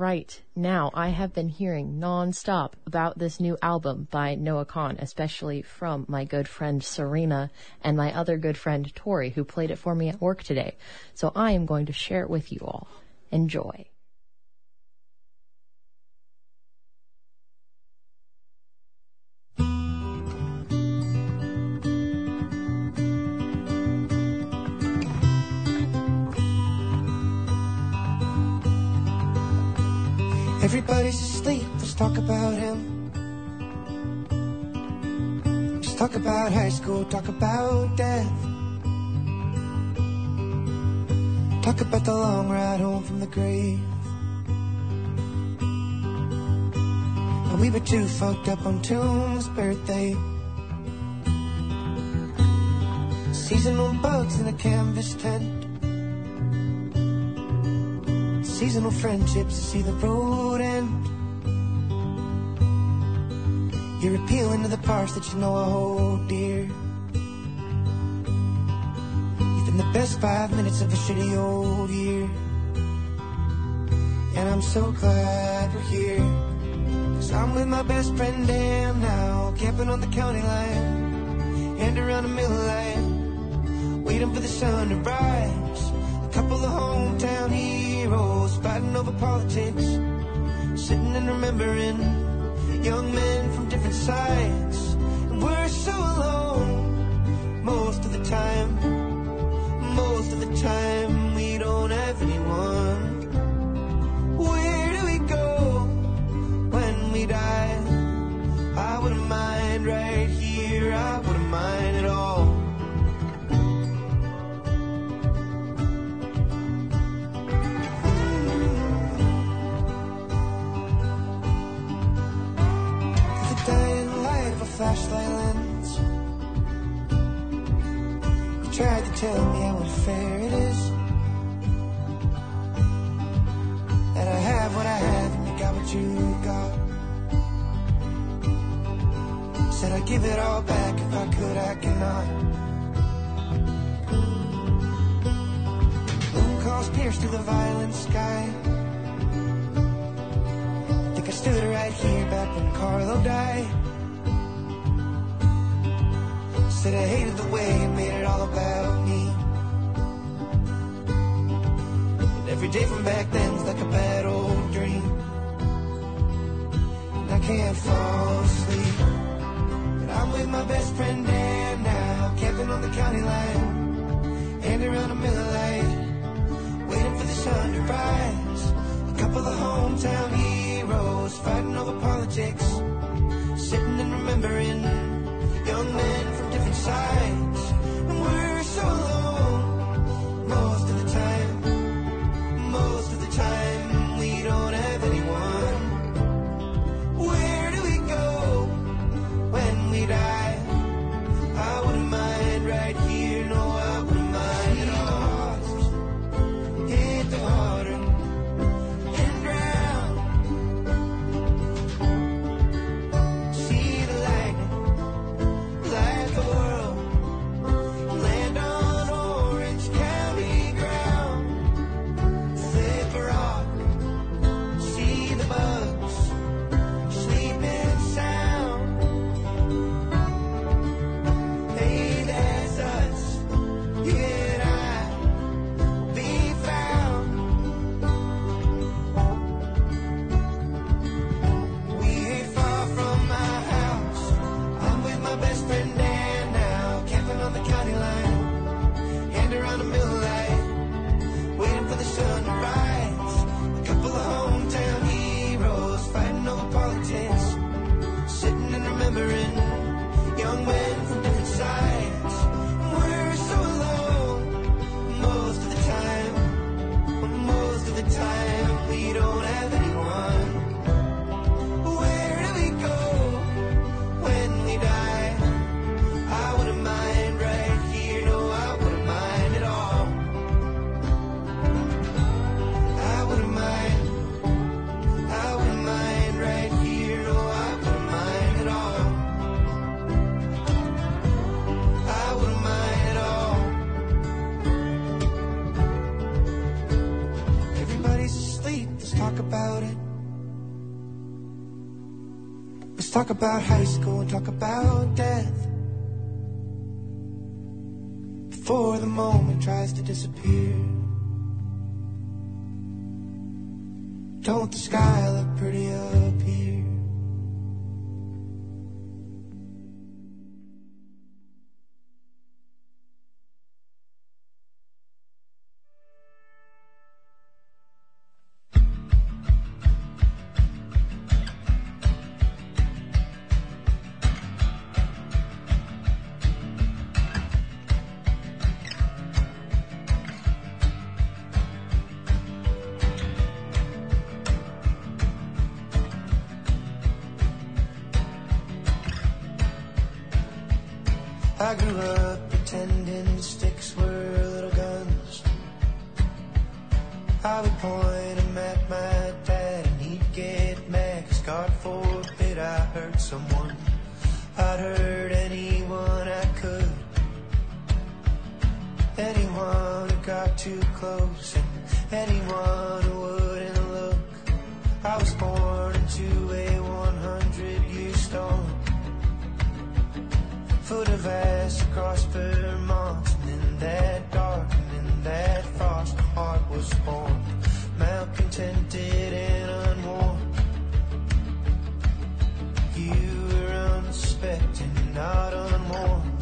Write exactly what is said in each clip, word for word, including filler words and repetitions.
right now I have been hearing nonstop about this new album by Noah Kahan, especially from my good friend Serena and my other good friend Tori, who played it for me at work today. So I am going to share it with you all. Enjoy. Everybody's asleep, let's talk about him. Just talk about high school, talk about death. Talk about the long ride home from the grave. And we were too fucked up on Tomb's birthday. Seasonal bugs in a canvas tent. Seasonal friendships to see the road end. You're appealing to the parts that you know I hold dear. You've been the best five minutes of a shitty old year. And I'm so glad we're here. Cause I'm with my best friend Dan now, camping on the county line, hand around the middle line, waiting for the sun to rise. A couple of hometown heroes fighting over politics, sitting and remembering young men from different sides. And we're so alone most of the time. Most of the time we don't have anyone. Where do we go when we die? I wouldn't mind right here, I wouldn't mind at all. Flashlight lens. You tried to tell me how unfair it is, that I have what I have and you got what you got. Said I'd give it all back if I could, I cannot. Moon calls pierced through the violent sky. I think I stood right here back when Carlo died. Said I hated the way you made it all about me. And every day from back then's like a bad old dream. And I can't fall asleep. But I'm with my best friend Dan now, camping on the county line, hand around a Miller Lite, waiting for the sun to rise. A couple of hometown heroes fighting over politics, sitting and remembering young men from different sides. And we're so alone most of the time. Most of the time we don't have anyone. Where do we go when we die? I wouldn't mind right here, no, I wouldn't mind at all. about it. Let's talk about high school and talk about death, before the moment tries to disappear. Don't the sky look pretty up here? I grew up pretending sticks were little guns. I would point them at my dad and he'd get mad, 'cause God forbid I hurt someone. I'd hurt anyone I could, anyone who got too close and anyone who wouldn't look. I was born into a hundred year storm, foot of ass across Vermont, and in that dark and in that frost, a heart was born, malcontented and unwarned. You were unsuspecting, not unwarned.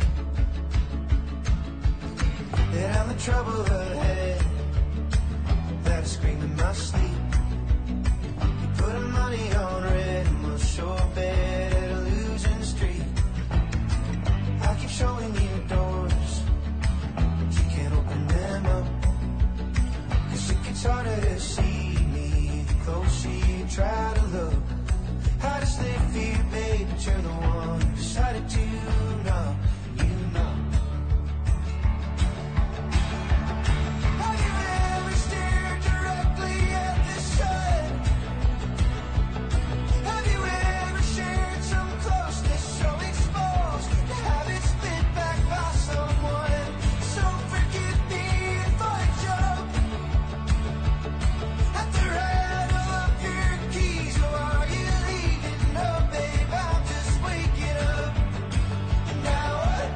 That I'm the trouble ahead, that I scream in my sleep. You put money on red and we'll sure bet at a losing streak. I keep showing you doors, you can't open them up, 'cause it gets harder to see me the closer you try to look. How does they feel, babe, but you're the one who decided to know, you know. Have you ever stared directly at the sun? Have you ever shared some closeness so exposed to have it spit back by someone? So forgive me if I jump at the rattle of your keys. Or are you leaving? No, babe, I'm just waking up. Now what?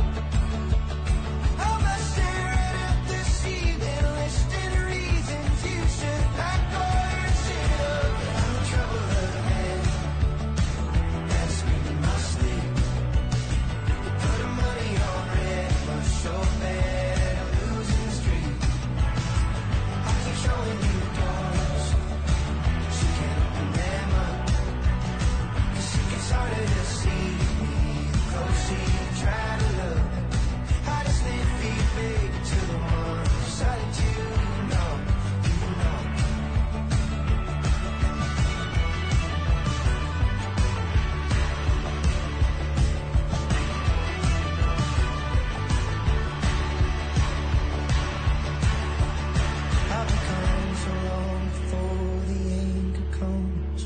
Am I staring at the ceiling, listing reasons you should pack all your shit up? I'm in trouble again, that's screaming my sleep. Put money on red, but so bad I'm losing street. I keep showing you doors, but you can't open them up, 'cause it gets harder to see me the closer you try to look. How does it feel, baby, to the one who decided to know, you know. I've become so long before the anger comes.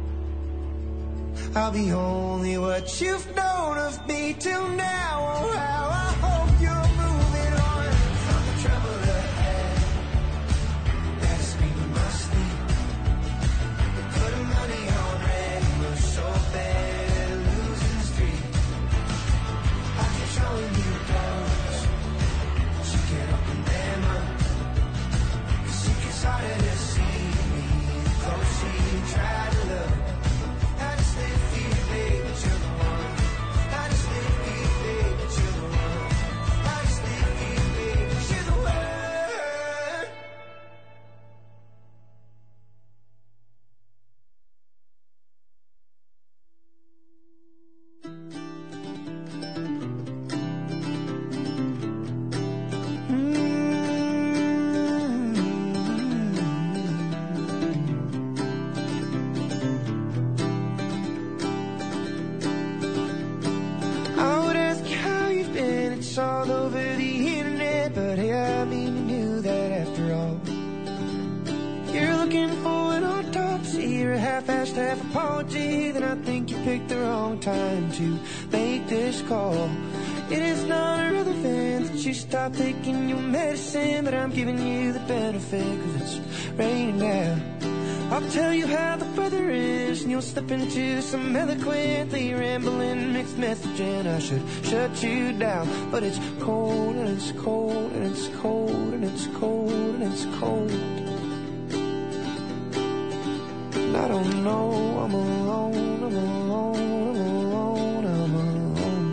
I'll be only what you've known of me till now. Oh, how I hope you're moving on from the trouble ahead, that's screaming my sleep. Put money on red, we're so bad at losing street. I keep showing you doors, but you can't open them up, 'cause it gets harder to see me the closer you try to look. How does it feel, baby, but you're the one? How does it feel, baby, but you're the one? How does it feel, baby, but you're the one? I would ask you how you've been, it's all over the internet, but hey, I mean, you knew that after all. You're looking for an autopsy or a half-assed half apology, then I think you picked the wrong time to make this call. It is not irrelevant that you stop taking your medicine, but I'm giving you the benefit 'cause it's raining now. I'll tell you how the weather is, and you'll slip into some eloquently rambling mixed message, and I should shut you down. But it's cold, and it's cold, and it's cold, and it's cold, and it's cold. And I don't know, I'm alone, I'm alone, I'm alone, I'm alone.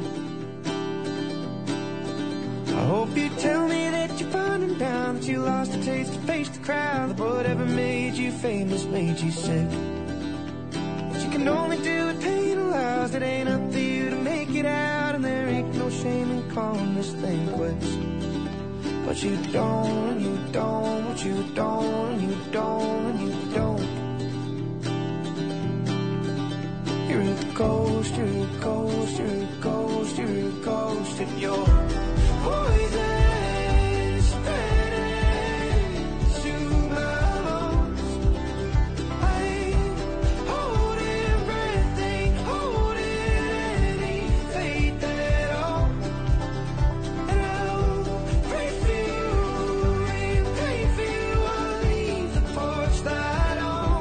I hope you tell me that you're finding down, that you lost the taste to face the crowd, that whatever made you famous made you sick. But you can only do what pain allows, it ain't up to you to make it out, and there ain't no shame in calling this thing quits. But you don't, and you don't, but you don't, and you don't, and you don't. You're a ghost, you're a ghost, you're a ghost, you're a ghost, and you're poison spreading to my lungs. I ain't holding breath, ain't holding any faith at all. And I'll pray for you, and pray for you, I'll leave the porch light on.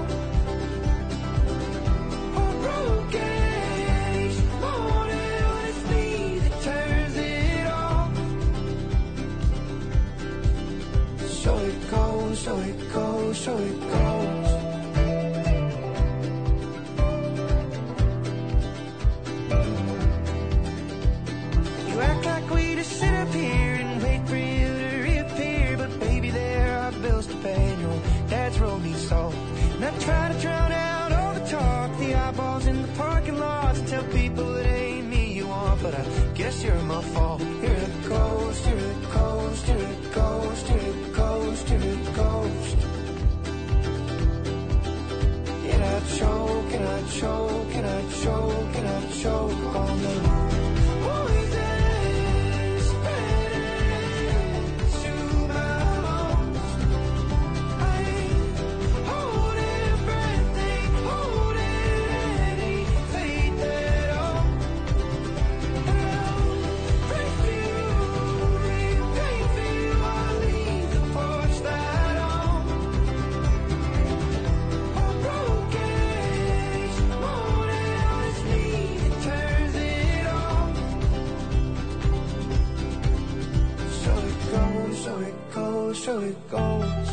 Or broken each morning when it's me that turns it on. So it goes, so it goes, so it goes. You act like we just sit up here and wait for you to reappear, but baby, there are bills to pay and your dad's road needs salt. And I try to drown out all the talk, the eyeballs in the parking lots, and tell people it ain't me you want, but I guess you're my fault. You're a ghost, you're a ghost, you're a ghost, you're a ghost, you're a ghost. And I choke, and I choke, and I choke, and I choke on the poison spreading to my lungs. I ain't holding breath, ain't holding any faith at all. And I'll pray for you, and pray for you, I'll leave the porch light on. Or broken each morning when it's me that turns it on. So it goes, so it goes, so it goes.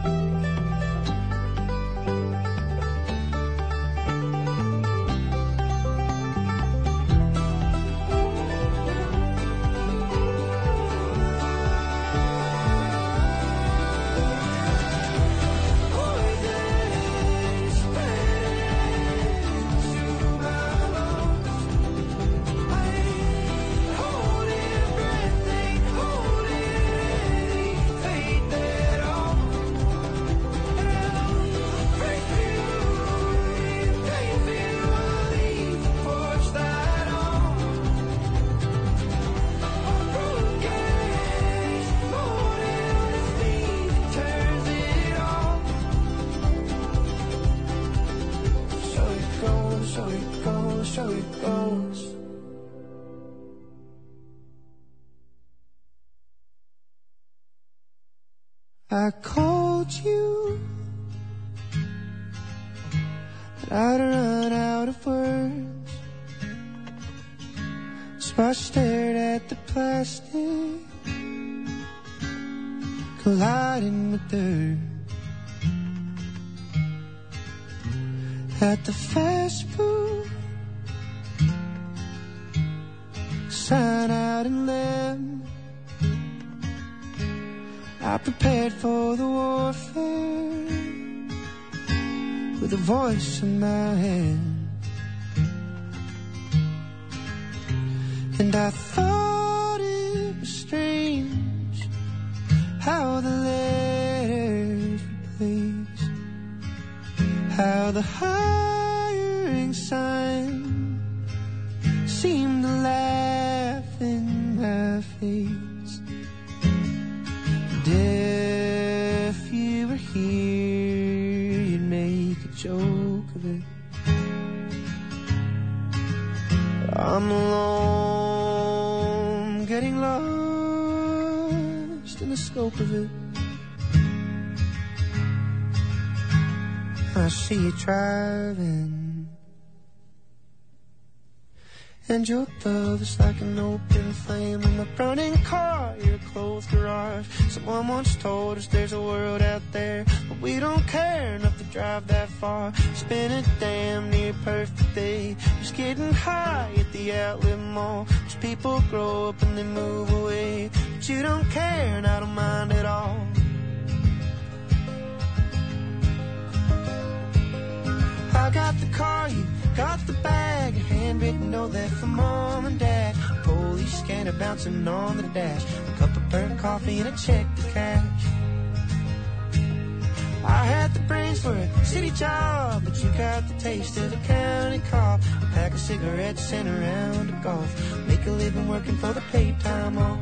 Poison spreading to my lungs. I ain't holding breath, ain't holding any faith at all. And I'll pray for you, and pray for you, I'll leave the porch light on. Or broken each morning when it's me that turns it on. So it goes, so it goes, so it goes. I called you, but I'd run out of words. So I stared at the plastic colliding with dirt. At the fast food sign out in Lamb, I prepared for the warfare with a voice in my head. And I thought it was strange how the letters were placed, how the hiring sign seemed to laugh in my face. And if you were here, you'd make a joke of it. But I'm alone, getting lost in the scope of it. I see you driving, and your love is like an open flame in my burning car. You're a closed garage. Someone once told us there's a world out there, but we don't care enough to drive that far. Spend a damn near perfect day just getting high at the outlet mall. Most people grow up and they move away, but you don't care and I don't mind at all. I got the car, you got the bag, a handwritten note there from mom and dad, a police scanner bouncing on the dash, a cup of burnt coffee and a check to cash. I had the brains for a city job, but you got the taste of a county cop. A pack of cigarettes and a round of golf, make a living working for the paid time off.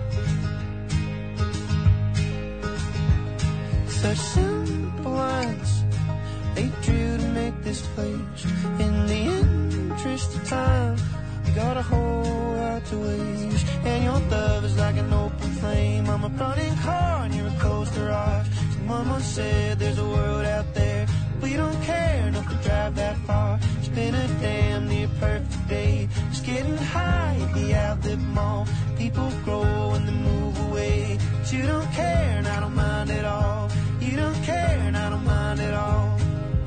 Such simple lines they drew to make this place. In the interest of time, you got a whole lot to waste. And your love is like an open flame. I'm a burning car and you're a closed garage. Someone once said there's a world out there, we don't care enough to drive that far. It's been a damn near perfect day just getting high at the outlet mall. People grow and they move away, but you don't care and I don't mind at all. You don't care and I don't mind at all.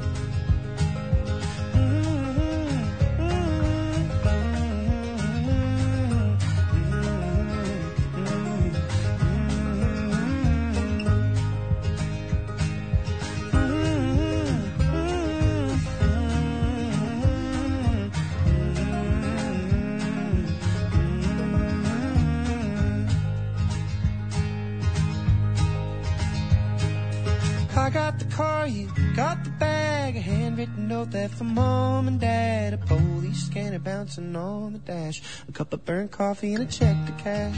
I got the car, you got the bag, a handwritten note there from mom and dad, a police scanner bouncing on the dash, a cup of burnt coffee and a check to cash.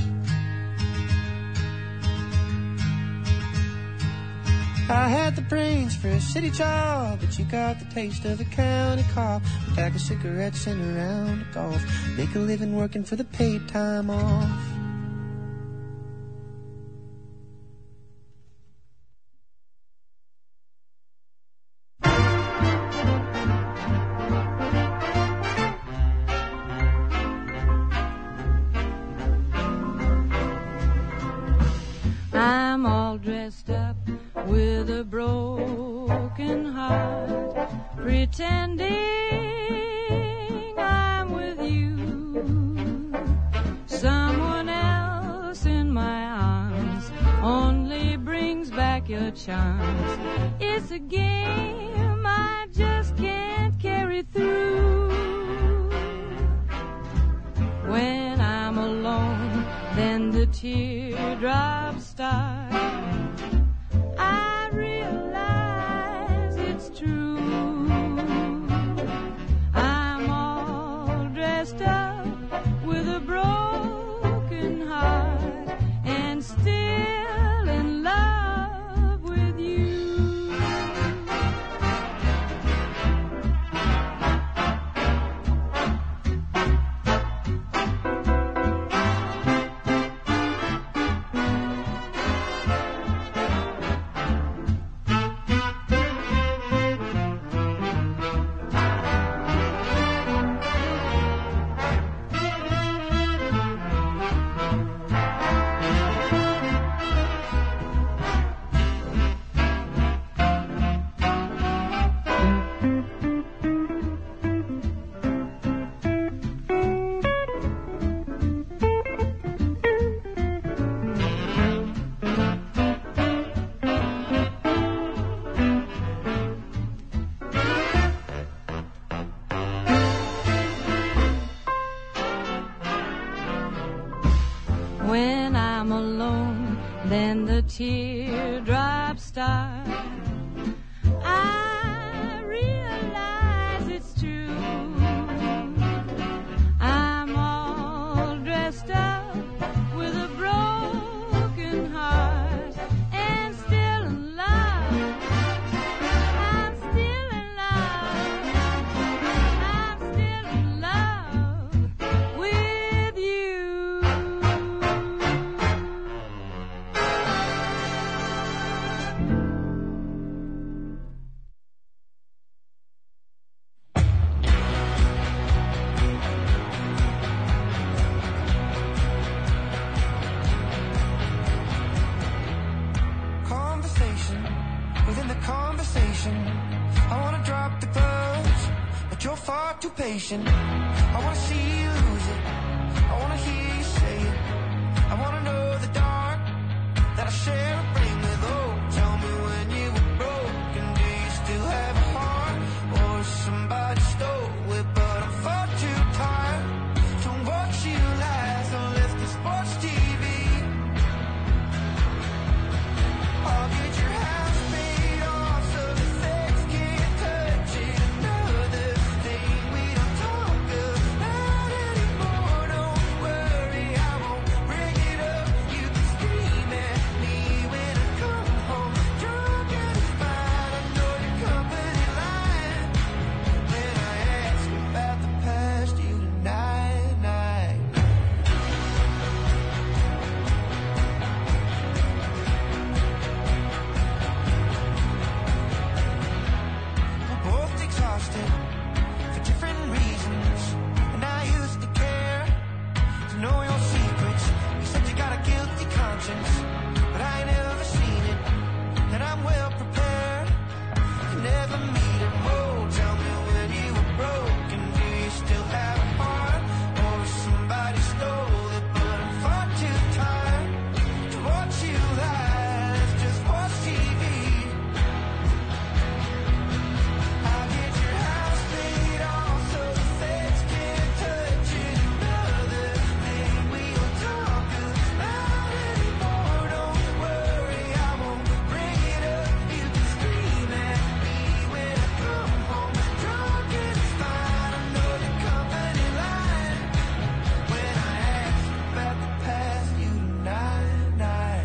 I had the brains for a city job, but you got the taste of a county cop, a pack of cigarettes and a round of golf, make a living working for the paid time off. I'm all dressed up with a broken heart, pretending I'm with you. Someone else in my arms only brings back your charms. It's a game I just can't carry through. When I'm alone, then the teardrops start. I realize it's true. I'm all dressed up with a broken heart and still in love with you. When I'm alone, then the teardrops start. I realize it's true. I'm all dressed up with a broken heart and still in love. I'm still in love. I'm still in love with you. within the conversation. I wanna drop the gloves, but you're far too patient. I wanna see you lose it, I wanna hear you say it. I wanna know the dark that I share a brain with. Oh, tell me when you were broken, do you still have a heart, or somebody stole it? But I'm far too tired to watch you lie, so let's do sports T V. I'll get your house paid off so the feds can't touch it. Another thing we don't talk about anymore. Don't worry, I won't bring it up. You can scream at me when I come home drunk and it's fine. I know your company line when I ask about the past you tonight, night. We're both exhausted for different reasons, and I used to care to know your secrets. You said you got a guilty conscience, but I ain't never seen it, and I'm well prepared to never meet it. Oh, tell me when you were broken, do you still have a heart, or somebody stole it? But I'm far too tired to watch you lie. Let's just watch T V. I'll get your house paid off so the feds can't touch it. Another thing we don't talk about anymore. Don't worry, I won't bring it up. You can scream at me when I come home drunk and it's fine. I know the company line when I ask about the past you tonight, night.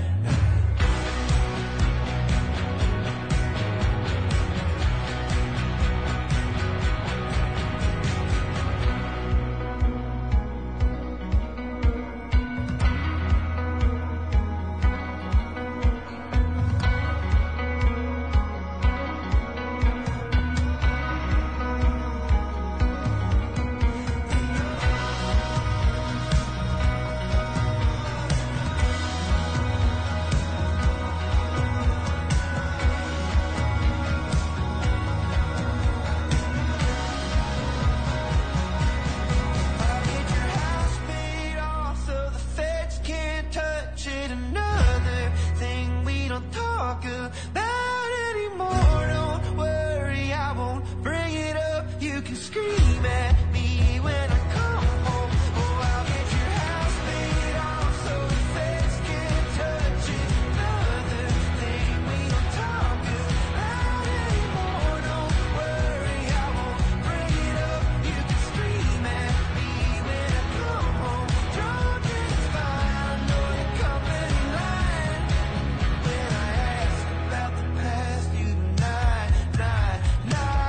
I'll get your house paid off so the feds can't touch it. Another thing we don't talk about anymore. Don't worry, I won't bring it up. You can scream at me when I come home. Oh, I'll get your house paid off so the feds can't touch it. Another thing we don't talk about anymore. Don't worry, I won't bring it up. You can scream at me when I come home drunk and it's fine. I know your company line when I ask about the past you tonight, night, night.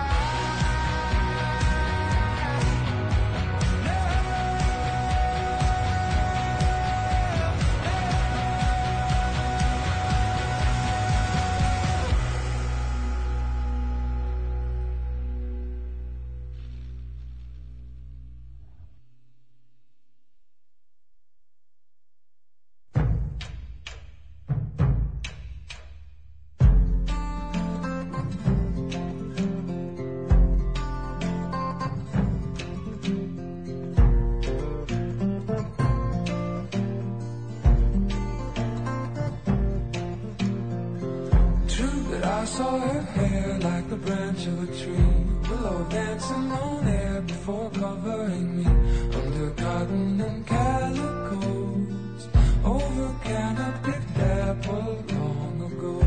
True that I saw her hair like the branch of a tree, willow dancing on air before covering me under cotton and calicos, over canopied apple long ago.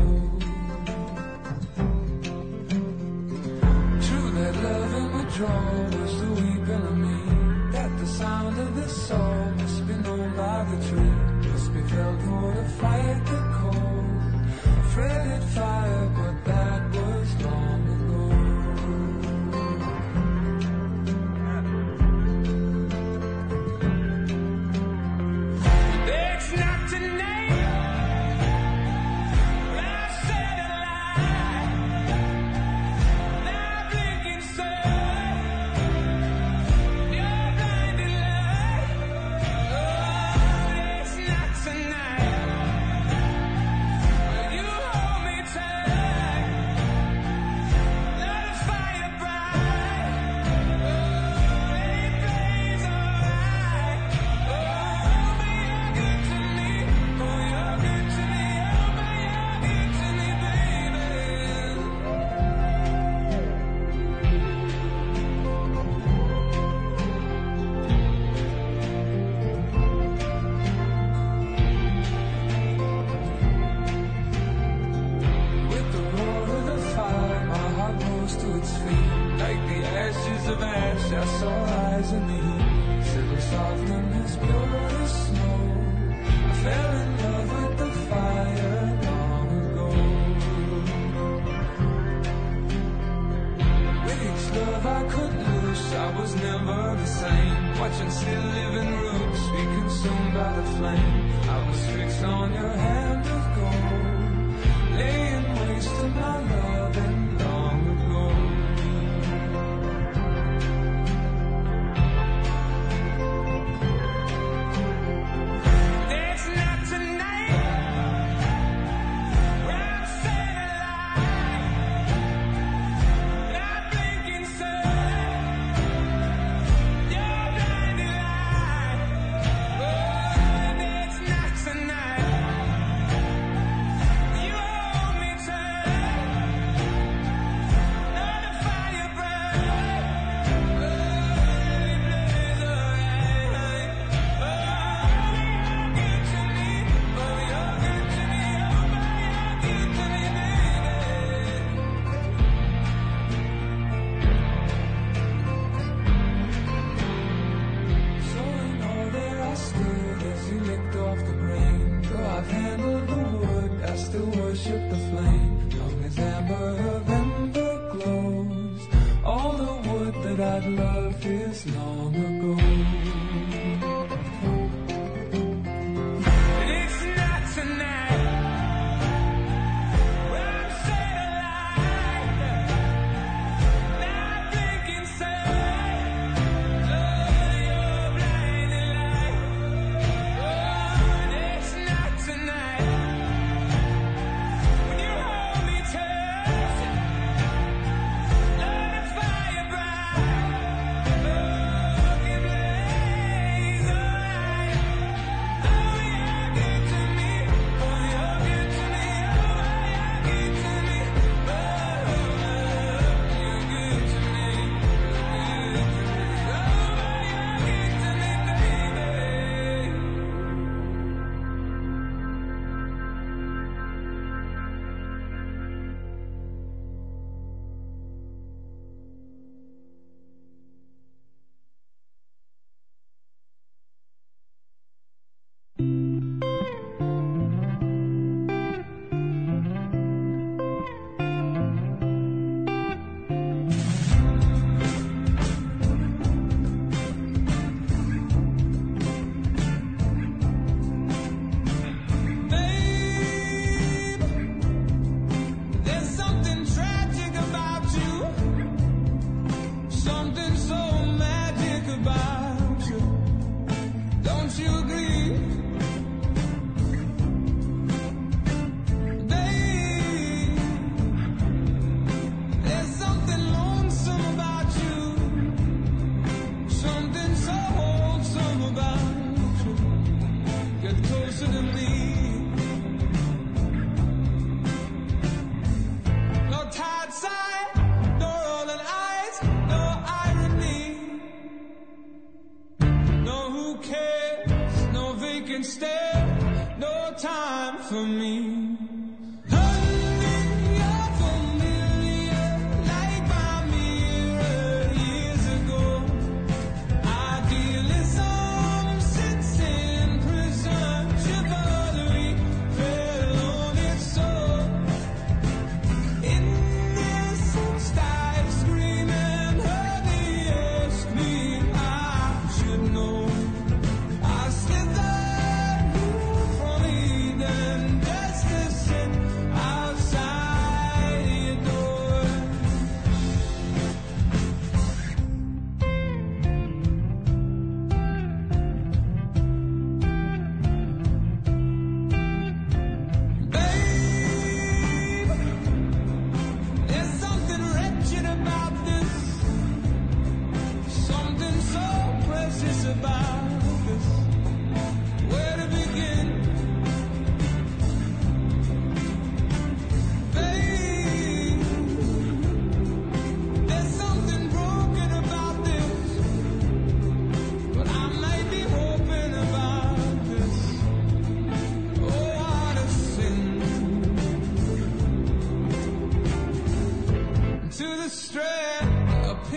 True that love in the draw was the weeping of me, that the sound of this song must be known by the tree, must be felt for to fight the cold. Fretted fire, but that was long ago. It's not tonight. I said a lie. Now blinking sun, your blinded light. of ash, I saw eyes in the heat, settle softening as pure as snow. I fell in love with the fire long ago. With each love I could lose, I was never the same. Watching still living roots be consumed by the flame. I was fixed on your hand of gold, laying waste to my loving long ago. There's not tonight where I'm set alive, not blinking sun, your blinding light. Oh, there's not tonight. You hold me tight, not a fire bright. Oh, it blaze alright. Oh, you're good to me. Oh, you're good to me. Oh, my, you're good to me, baby. So in all there I stood as you licked off the grain. Though I've handled the wood, I still worship the flame. Long as amber of ember glows, all the wood that I'd loved is long ago. And it's not tonight where I'm set alive, not blinking sun, oh, your blinding light. Oh, and it's not tonight when you hold me tight, let the fire bright. Oh,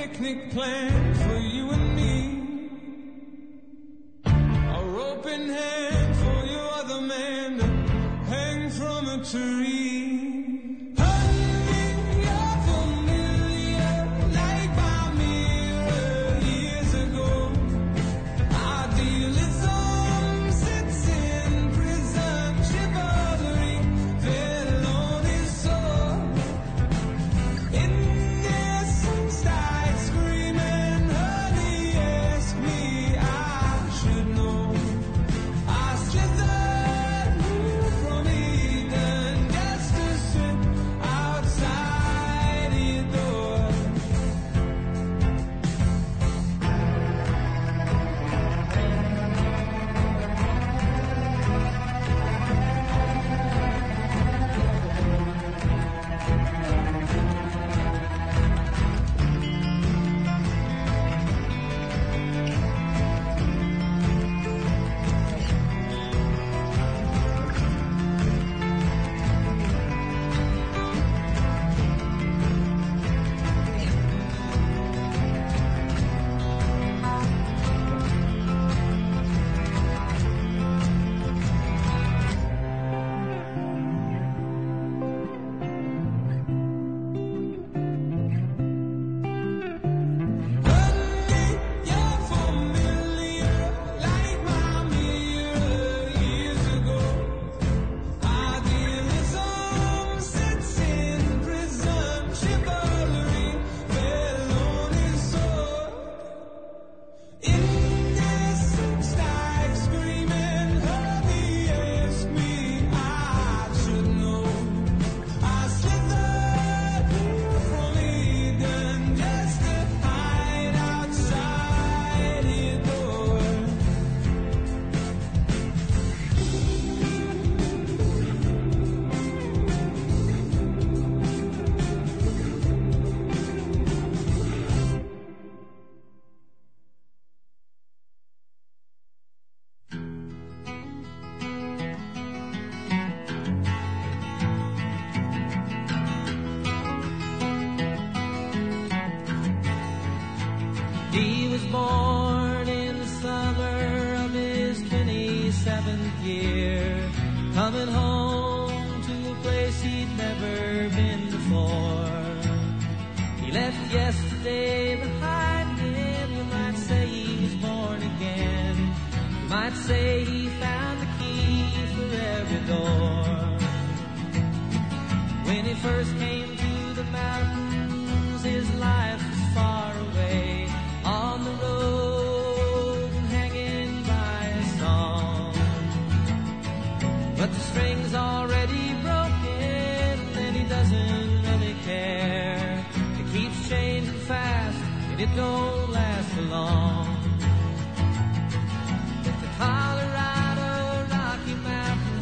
picnic planned for you and me. A rope in hand for your other man to hang from a tree. He was born in the summer of his twenty-seventh year, coming home to a place he'd never been before. He left yesterday behind him. You might say he was born again. You might say he found the key for every door. When he first came to the mountains, his life was far away, on the road and hanging by a song. But the string's already broken and he doesn't really care. It keeps changing fast and it don't last for long. The Colorado Rocky Mountain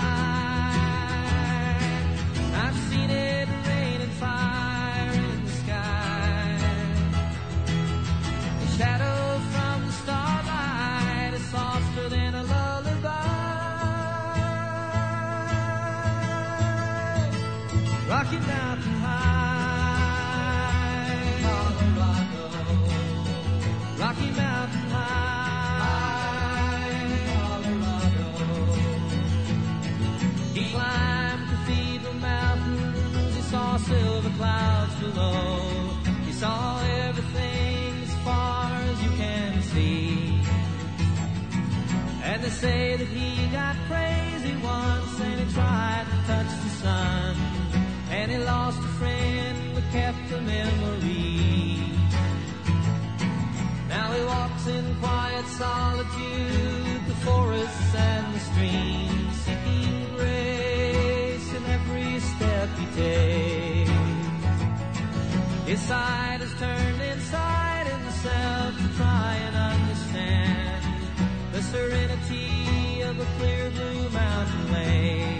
High, I've seen it rain and fire in the sky. The shadow from the starlight is softer than a lullaby. Rocky Mountain High, Colorado. Rocky Mountain High, Colorado. He climbed Cathedral Mountains, he saw silver clouds below. He saw everything as far as you can see. And they say that he got crazy once and he tried to touch the sun. And he lost a friend but kept a memory. Now he walks in quiet solitude, the forests and the streams, seeking grace in every step he takes. His side is turned inside himself to try and understand the serenity of a clear blue mountain lake.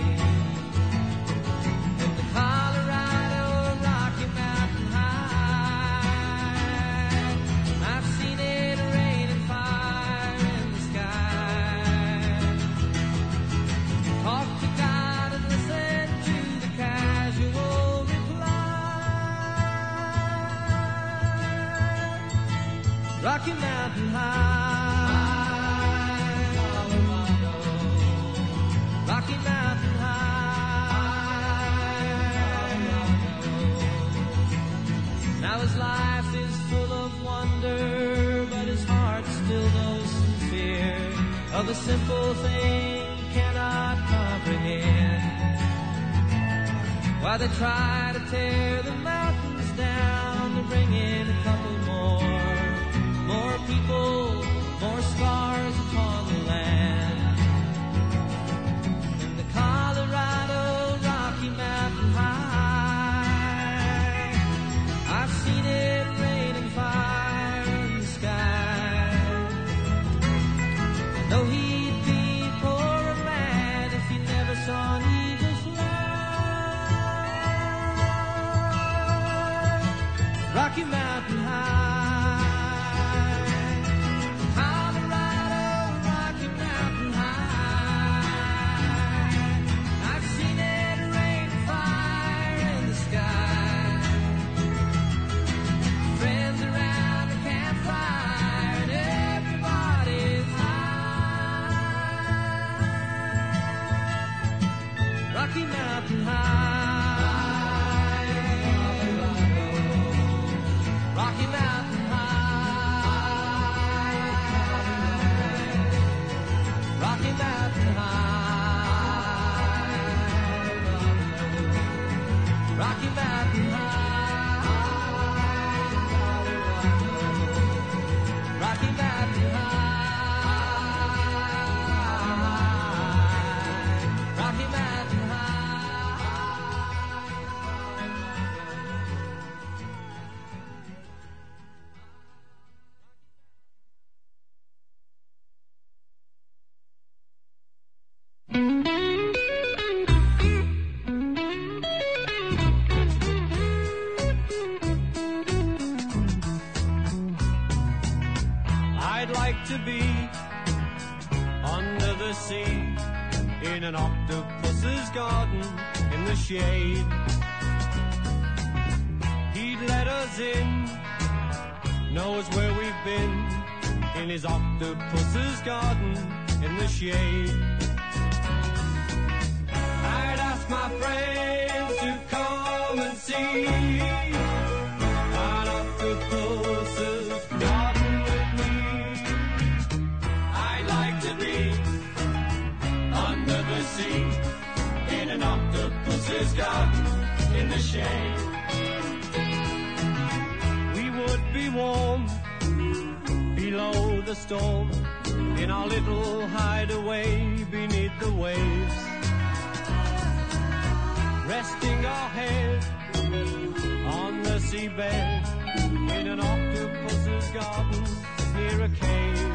And the Colorado Rocky Mountain High, I've seen it rain and fire in the sky. Talk to God and listen to the casual reply. Rocky Mountain High, Colorado, Rocky Mountain High, Colorado. Now his life is full of wonder, but his heart still knows some fear of a simple thing cannot comprehend. Why they try to tear the mountains down to bring in a couple more, more people, more scars upon the land. In the Colorado Rocky Mountain High, I've seen it raining fire in the sky. I know he'd be poor man if he never saw an eagle fly. Rocky Mountain High, Colorado, Rocky Mountain High. I've seen it rain fire in the sky. Friends around the campfire and everybody's high. Rocky Mountain High. Rocky Mountain High, Rocky Mountain High, Rocky Mountain High, Rocky Mountain High, Rocky Mountain High. I'd like to be under the sea in an octopus's garden in the shade. He'd let us in, knows where we've been in his octopus's garden in the shade. I'd ask my friends to come and see an octopus's garden with me. I'd like to be under the sea in an octopus's garden in the shade. We would be warm below the storm in our little hideaway beneath the waves, resting our head on the seabed in an octopus's garden near a cave.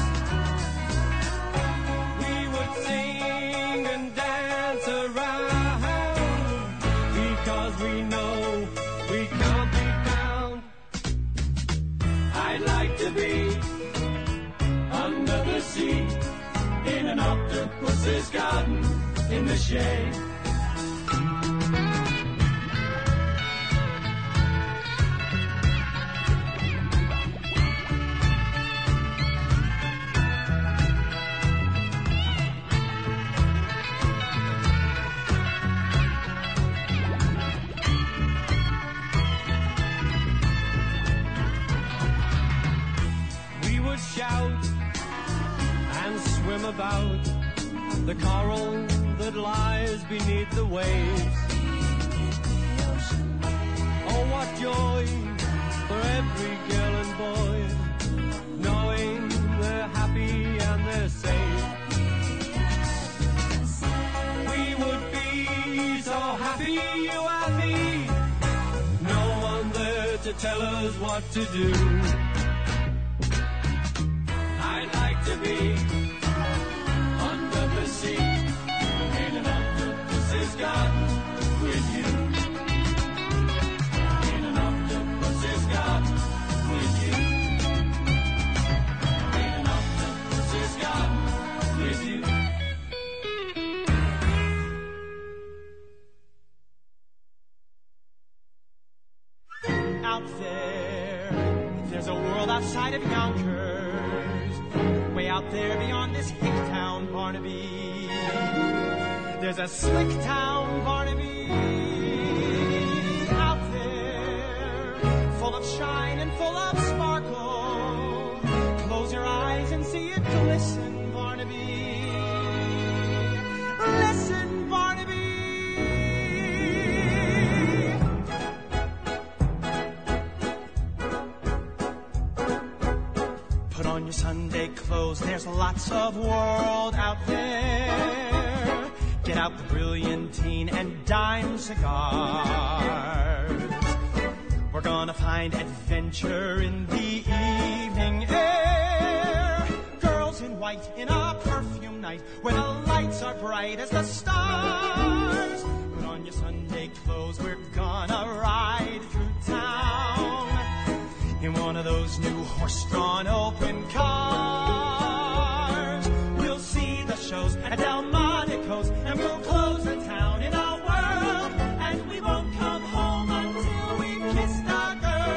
We would sing and dance around because we know we can't be found. I'd like to be under the sea in an octopus's garden in the shade. Shout and swim about the coral that lies beneath the waves. Oh, what joy for every girl and boy, knowing they're happy and they're safe. We would be so happy, you and me, no one there to tell us what to do. I'd like to be under the sea in an octopus's garden with you. In an octopus's garden with you. In an octopus's garden with you. Out there, There's a world outside of Yonkers, way out there beyond this hick town, Barnaby. There's a slick town, Barnaby, out there, full of shine and full of sparkle. Close your eyes and see it glisten, Barnaby. Listen, Barnaby. Put on your Sunday clothes, there's lots of world out there. Get out the Brilliantine and dime cigars. We're gonna find adventure in the evening air. Girls in white in a perfume night, where the lights are bright as the stars. Put on your Sunday clothes, we're gonna ride through town in one of those new horse-drawn open cars. We'll see the shows at Delmonico's, and we'll close the town in a whirl, and we won't come home until we've kissed a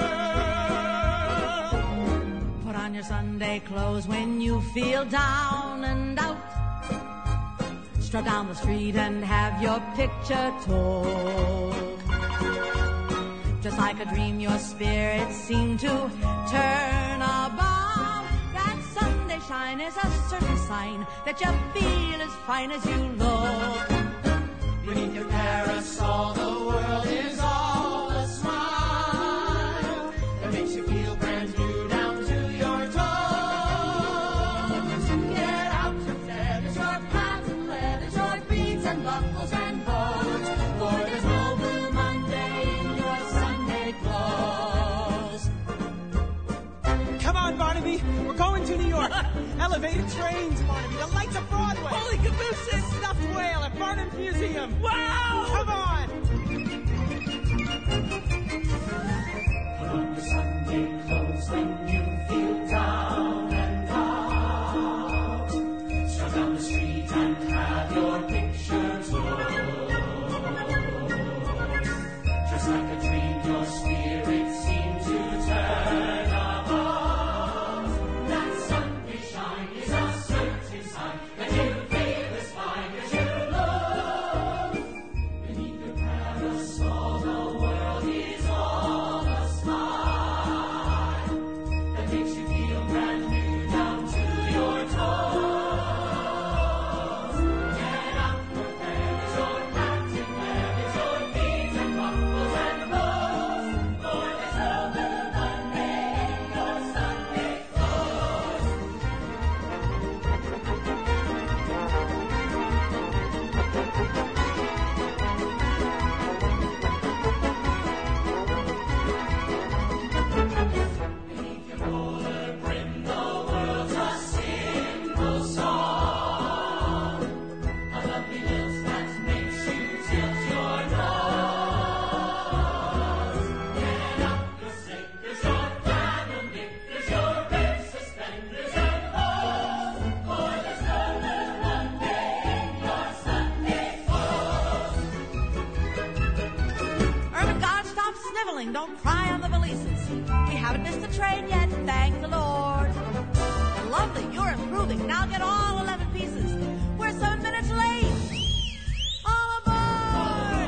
girl. Put on your Sunday clothes when you feel down and out. Strut down the street and have your picture took. Just like a dream, your spirits seem to turn above. That Sunday shine is a certain sign that you feel as fine as you look. Beneath your parasol, the world is all a smile that makes you feel brand new down to your toes. Get out your feathers, your pads and leathers, your beads and buckles and bows, for there's no Blue Monday in your Sunday clothes. Come on, Barnaby, we're going to New York. Elevated trains, Barnaby, the lights of Broadway. Holy cabooses, stuffed whale at Barnum's Museum. Wow! Come on! Put on your Sunday clothes when you feel down and out. Strut down the street and have your picture took. Just like a dream, your spirits seem to turn above. That Sunday shine is a certain sign that you feel as fine as you look. Beneath your parasol, the world is all a smile that makes you feel brand new down to your toes. Get out your feathers, your hats and leathers, your beads and buckles and bows, for there's no Blue Monday in your Sunday clothes. Beneath your polar brim, the world's a simple song, a lovely lilt that makes you tilt your nose. Get out your slickers, your flannel knickers, your red suspenders and hose, for there's no Blue Monday in your Sunday clothes. Irvin, God, stop sniveling. Don't cry on the valises. We haven't missed a train yet, thank the Lord. Lovely, you're improving. Now get all eleven pieces. We're seven minutes late. All aboard!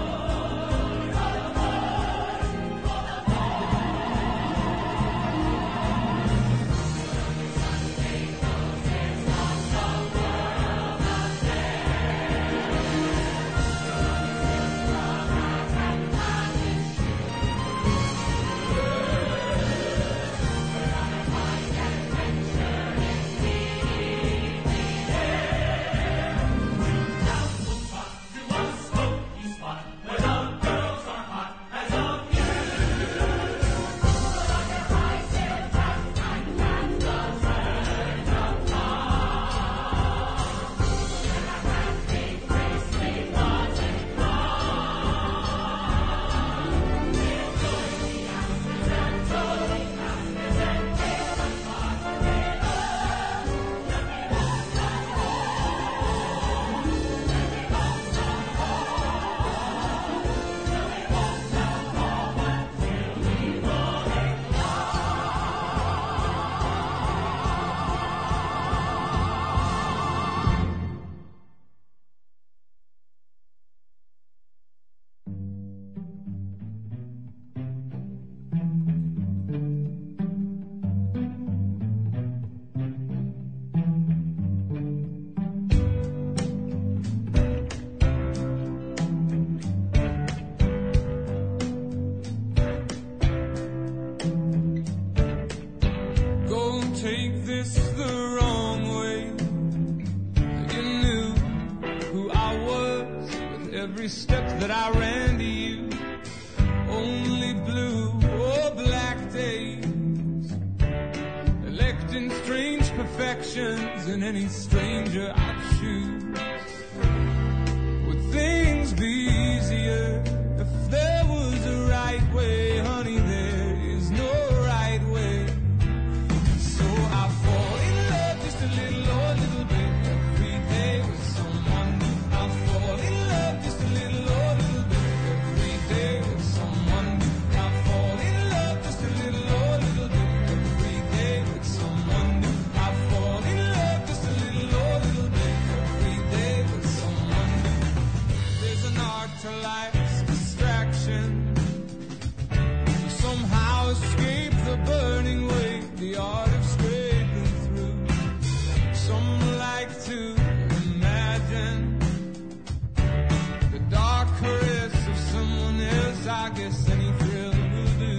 take this the wrong way. You knew who I was with every step that I ran to you. Only blue or black days, electing strange perfections in any stranger I'd choose. Would things be easier if there was a right way? Honey, there is no right way. So I fall in love just a little or a little bit every day with someone new. I fall in love just a little or a little bit every day with someone new. I fall in love just a little or a little bit every day with someone new. I fall in love just a little or a little bit every day with someone new. There's an art to life's distraction, somehow escape the burning weight, the art of scraping through. Some like to imagine the dark caress of someone else. I guess any thrill will do.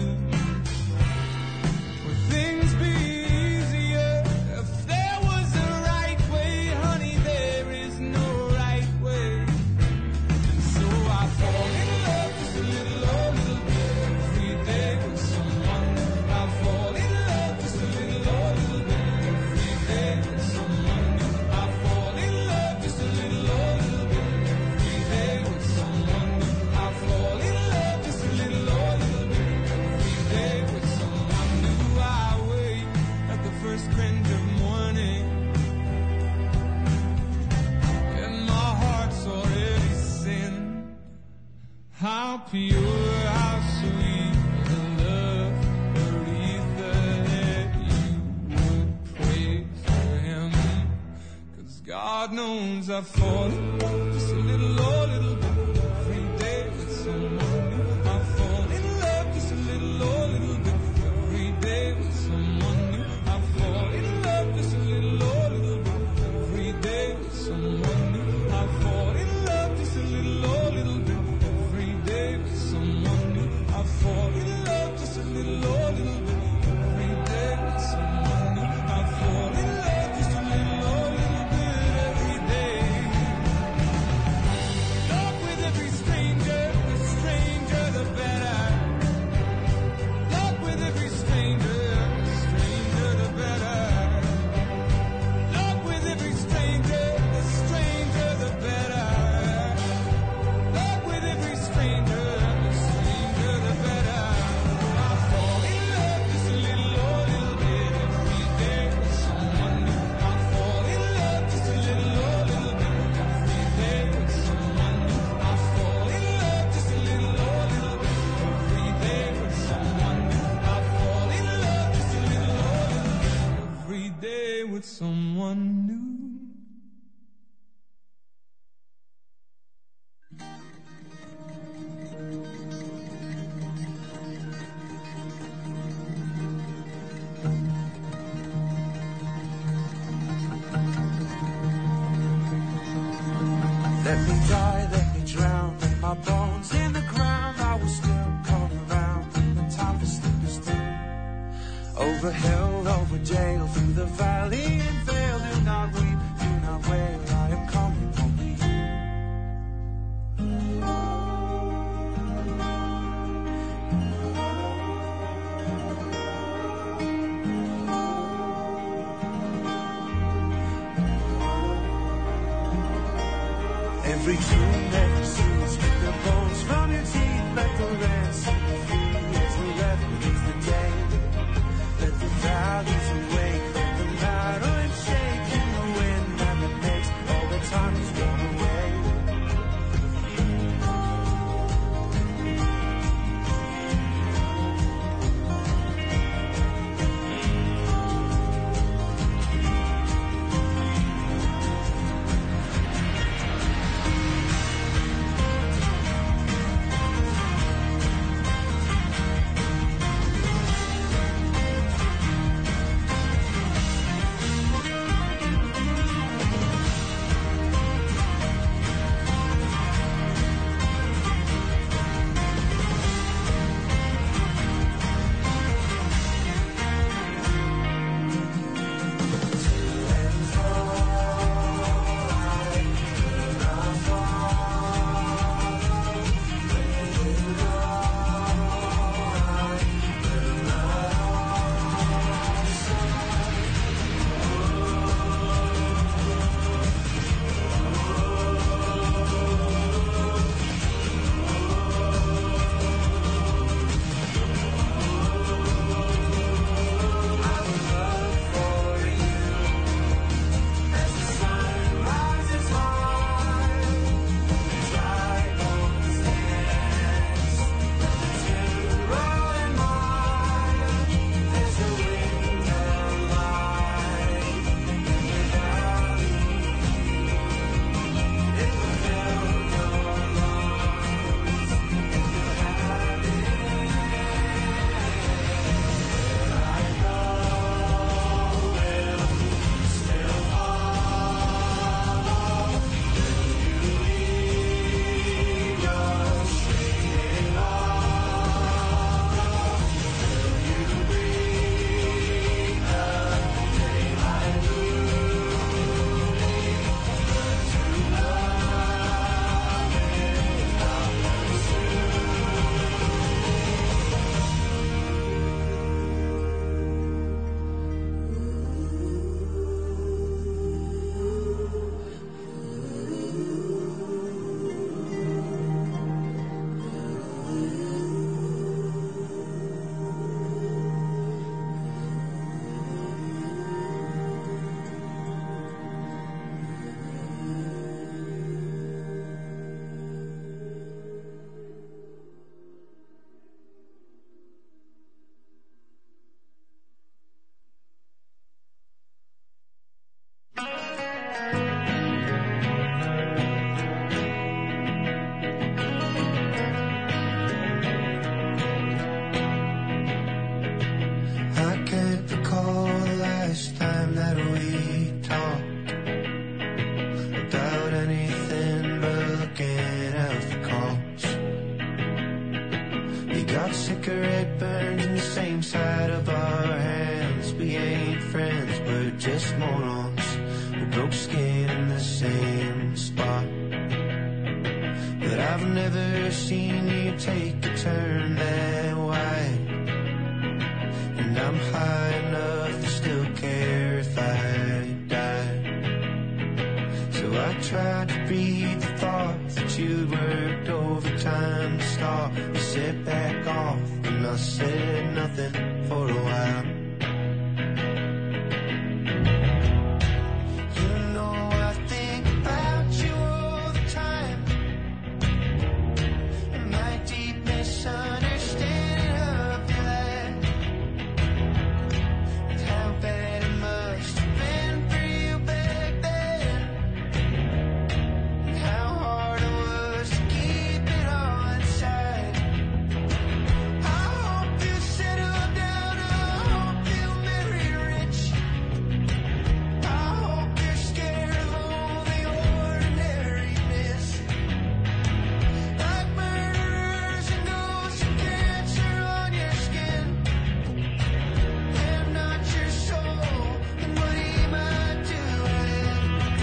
Would things be easier if there was a right way? Honey, there is no right way. And so I fall in love just a little or a little bit every day with someone new. I fall in love just a little or a little bit every day with someone new. I fall in love just a little or a little bit every day with someone new. I fall in love just a little or a little bit every day with someone new. I wait at the first cringe of morning, and my heart's already sinned. How pure, how sweet the love, Aretha, that you would pray for him. 'Cause God knows I fall in love just a little or a little bit every day with someone new. I fall in love just a little or a little bit every day with someone new. I fall in love just a little or a little bit every day with someone new. I fall in love just a little or a little bit every day with someone new. I fall in love just a little or a little bit every day with someone new. I fall in love just a little or a little bit every day. Talk with every stranger, the stranger the better. Talk with every stranger, the stranger the better. Talk with every stranger, the stranger the better. Talk with every stranger, the stranger the better. I fall in love just a little or a little bit every day with someone new. I fall in love just a little or a little bit every day with someone new. I fall in love just a little or a little bit every day with someone new. I fall in love just a little or a little bit every day with someone new. Let me die, let me drown, let my bones in the ground. I will still come around when the time for sleep is through. Over hill, over dale, through the valley and vale. Do not weep, do not wail, I am coming home to you. Every tune, every scene, spit the bones from your teeth. Let the rest see the fields, the reveries, the day. Let the valleys awake, let the mountain shake in the wind that it makes all the time is gone away. Our cigarette burns in the same side of our hands. We ain't friends, we're just morons who broke skin in the same spot. But I've never seen you take a turn that wide, and I'm high enough to still care if I die. So I tried to breathe the thought that you'd worked overtime to start. You said back off, and I said nothing for a while. You know I think about you all the time, and my deep misunderstanding of your life, and how bad it must have been for you back then, and how hard it was to keep it all inside. I hope you settle down, I hope you marry rich, I hope you're scared of all the ordinariness, like murderers and ghosts and cancer on your skin, and not your soul, and what he might do with it.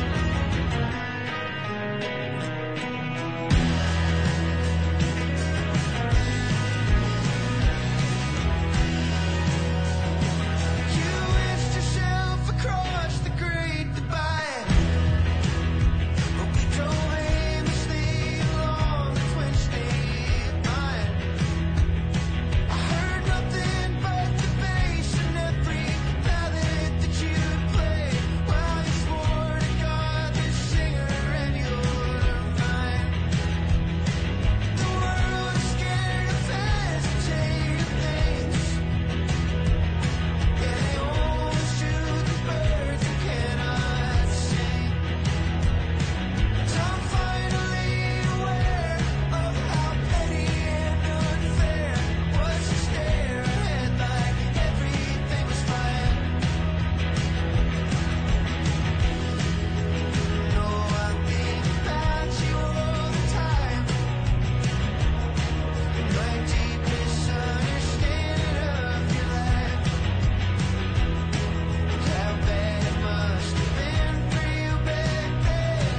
You wished yourself across the great divide, but we drove aimlessly along the twin-state line. I heard nothing but the bass and every ballad that you'd play, while you swore to God, this singer, and you're mine. The world is scared of hesitating things, yeah, they always shoot the birds who cannot sing. And I'm finally aware of how petty and unfair it was to stare ahead like everything was fine. You know I think about you all the time, and my deep misunderstanding of your life, how bad it must have been for you back then,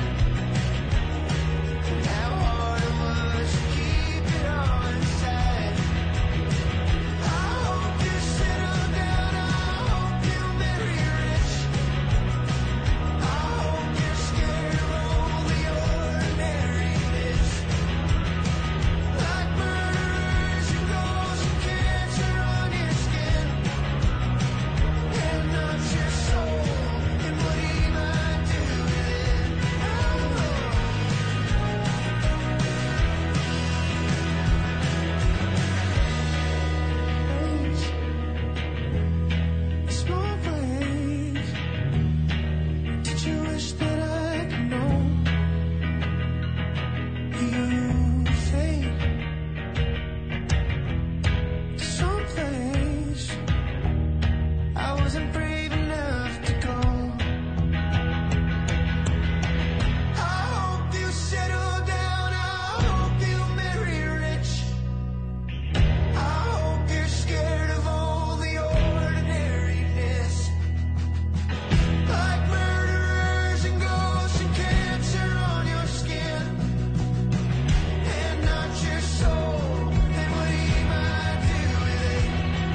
and how hard it was to keep it all inside. I hope you settle down, I hope you marry rich, I hope you're scared of all the ordinariness, like murderers and ghosts and cancer on your skin, and not your soul, and what he might do with it. Small ways, did you wish that I could know you fade someplace I wasn't brave enough to go? I hope you settle down, I hope you marry rich, I hope you're scared of all the ordinariness, like murderers and ghosts and cancer on your skin, and not your soul, and what he might do with it.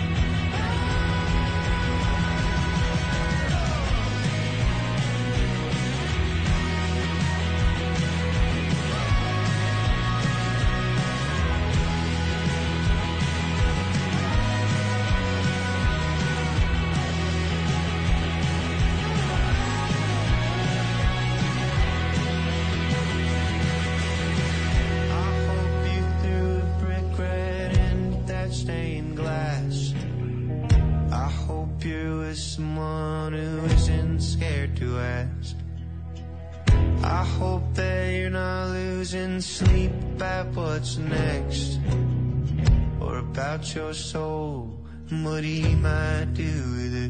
I hope you threw a brick right into that stained glass. I hope you're with someone who isn't scared to ask. I hope that you're not losing sleep about what's next, or about your soul and what he might do with it.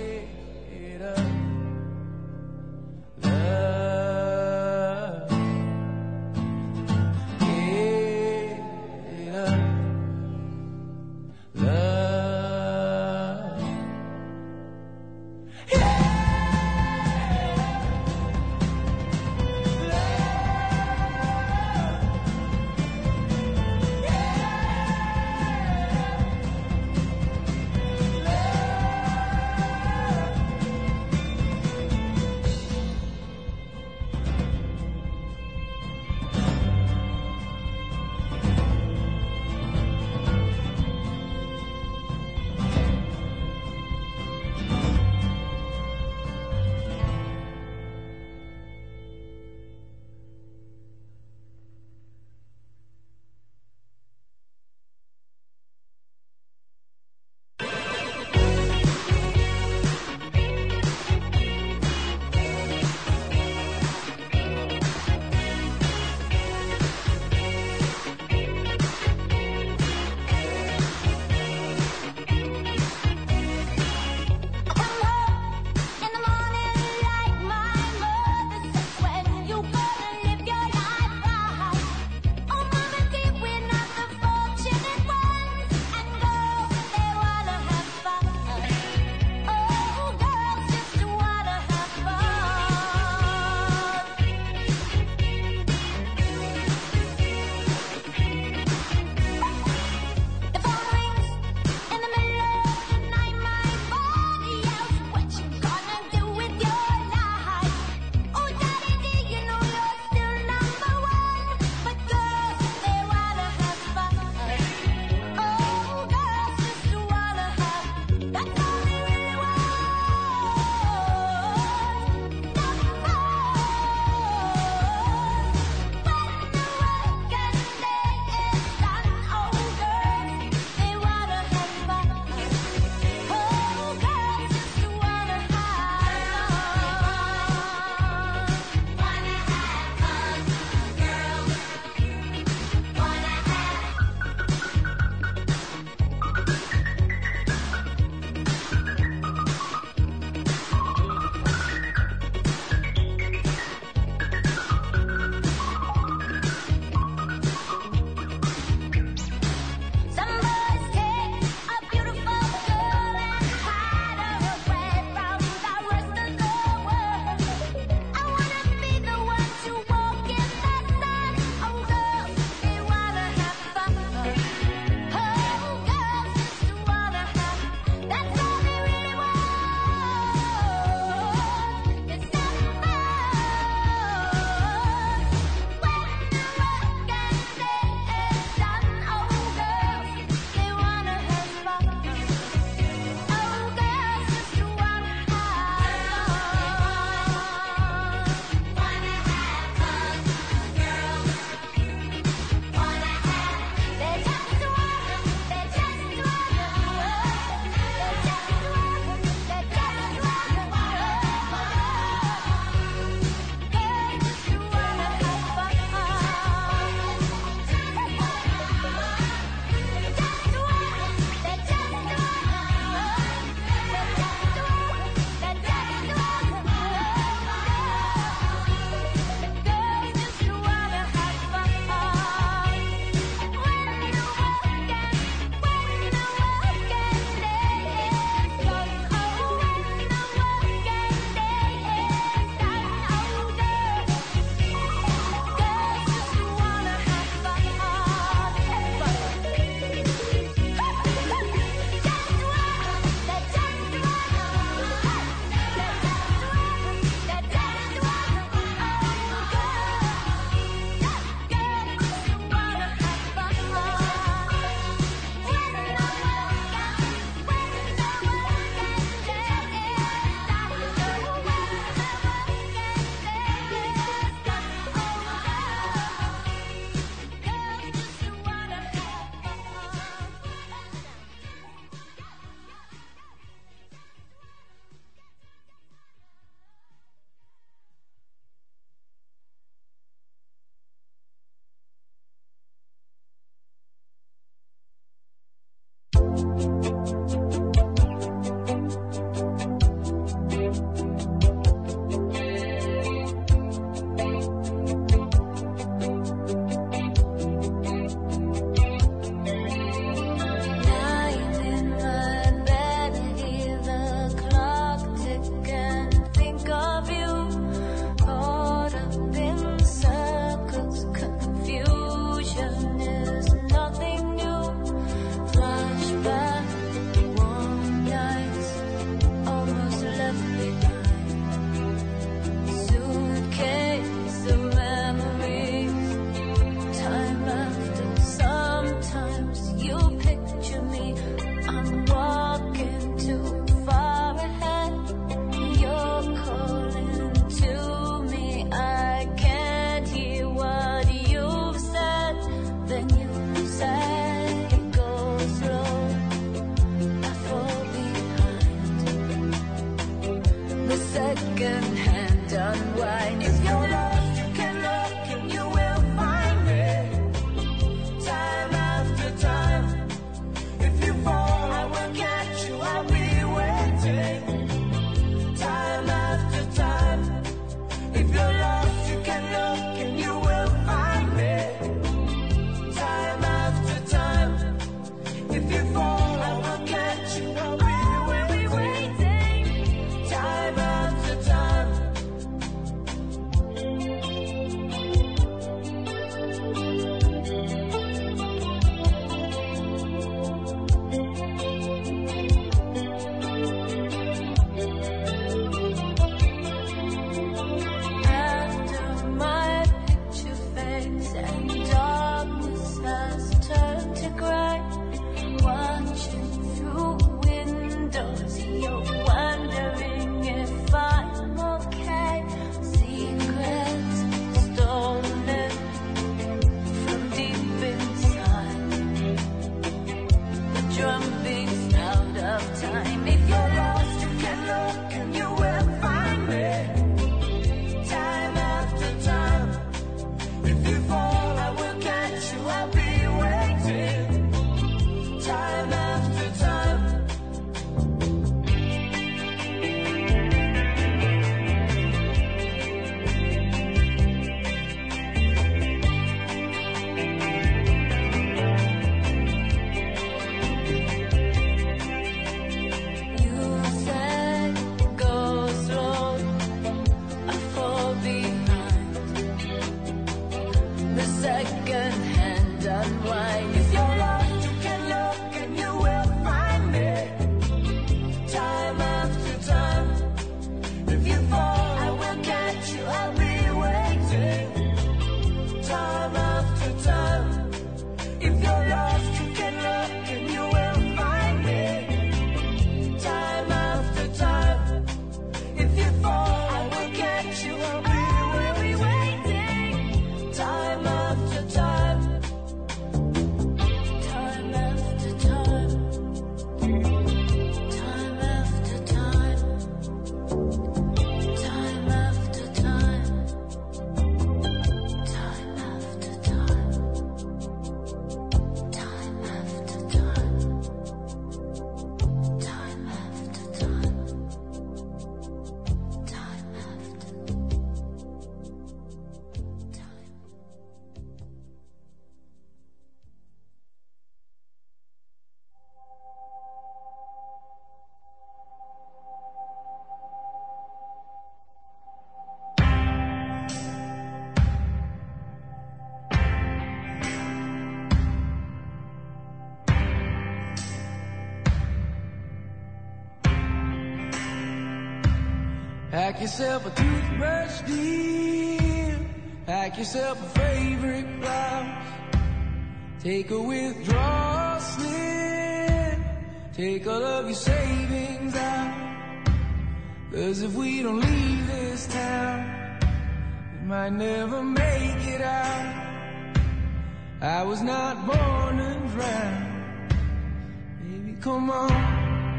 you, I'll be waiting. Time after time. Pack yourself a toothbrush, dear. Pack yourself a favorite blouse. Take a withdrawal slip. Take all of your savings out. 'Cause if we don't leave this town, we might never make it out. I was not born to drown. Baby, come on.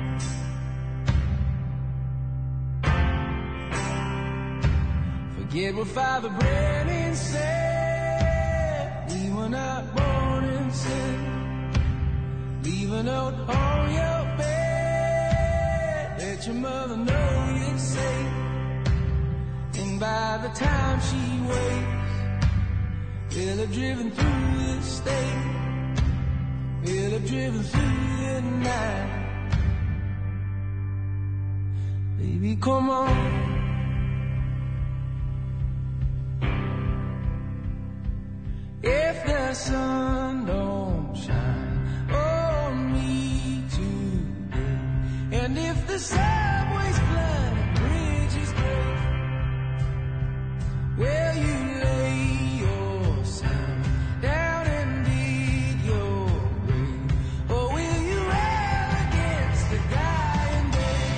Forget what Father Brennan said. We were not born in sin. Leave a note on your bed. Let your mother know you're safe. And by the time she wakes, we'll have driven through the state. We'll have driven through the night. Baby, come on. If the sun don't shine on me today, and if the subway's flooded and bridges break, will you lay yourself down and dig your grave, or will you rail against the dying day?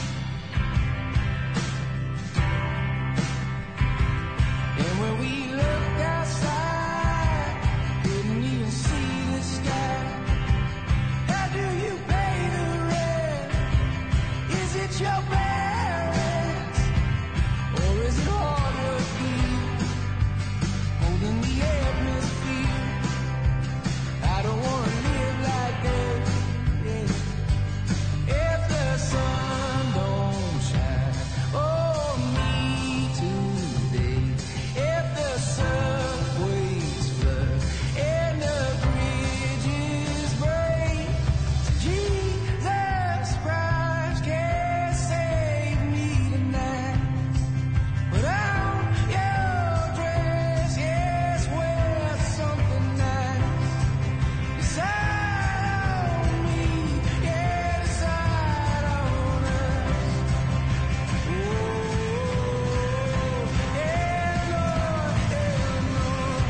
And when we look outside, couldn't even see the sky. How do you pay the rent? Is it your parents? Or is it hard work here, holding the atmosphere? I don't wanna live like that. Yeah. If the sun don't shine on me today, if the subways flood and the bridges break, Jesus Christ can save me tonight. Put on your dress, yes, wear something nice. Decide on me, yeah, decide on us. Oh, yeah, Lord, yeah, Lord.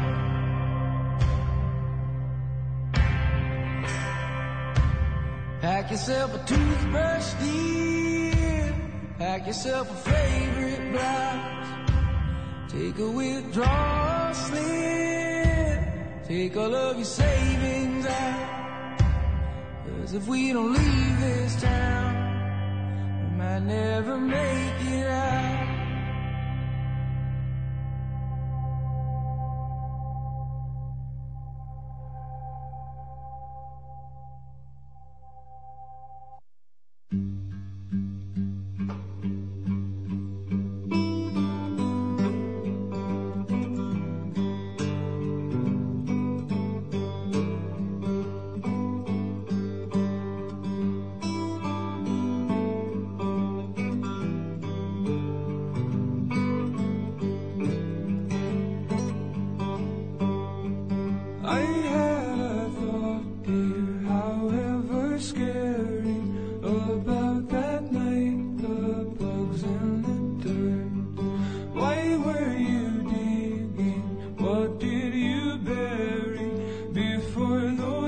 Pack yourself a toothbrush, dear. Pack yourself a favorite blouse. Take a withdrawal slip. Take all of your savings out. 'Cause if we don't leave this town, we might never make it out.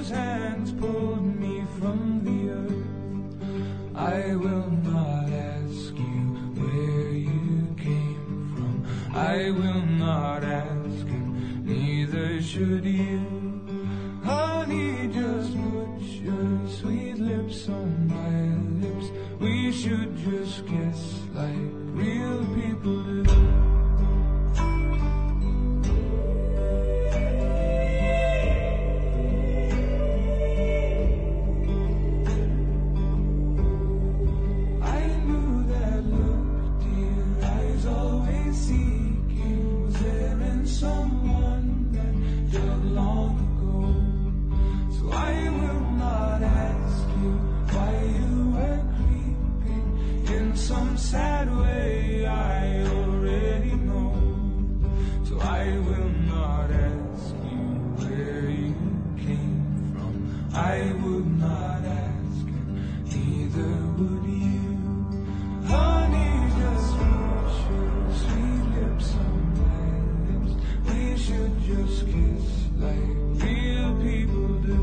whose hands pulled me from the earth. I will not ask you where you came from. I will not ask, and neither should you. Honey, just put your sweet lips on my lips. We should just kiss like real people do. Sad way I already know. So I will not ask you where you came from. I would not ask, and neither would you. Honey, just put your sweet lips on my lips. We should just kiss like real people do.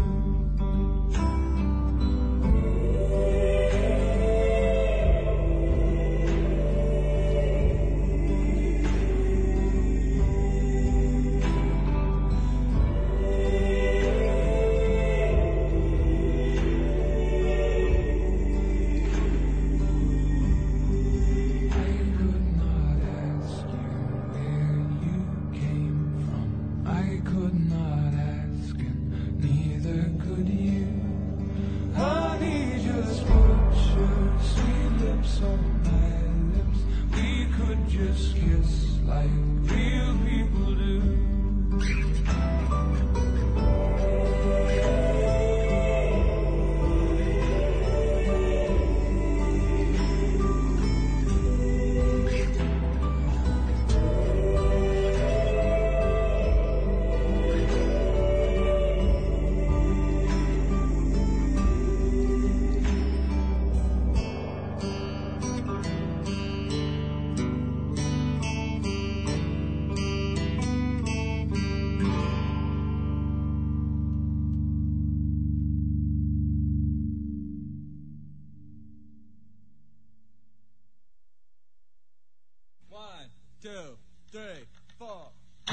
Two, three, four.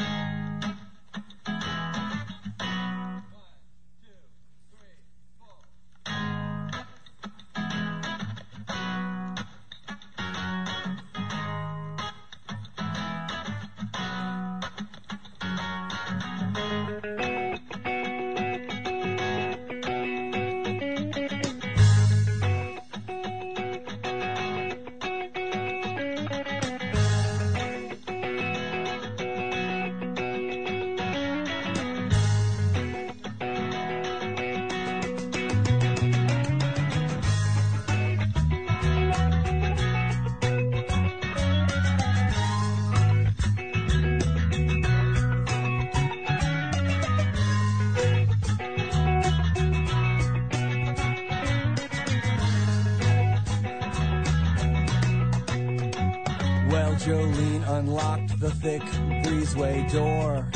Jolene unlocked the thick breezeway door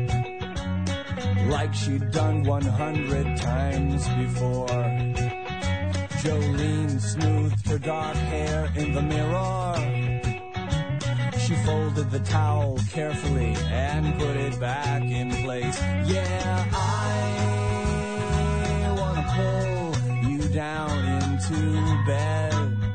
like she'd done one hundred times before. Jolene smoothed her dark hair in the mirror. She folded the towel carefully and put it back in place. Yeah, I wanna pull you down into bed.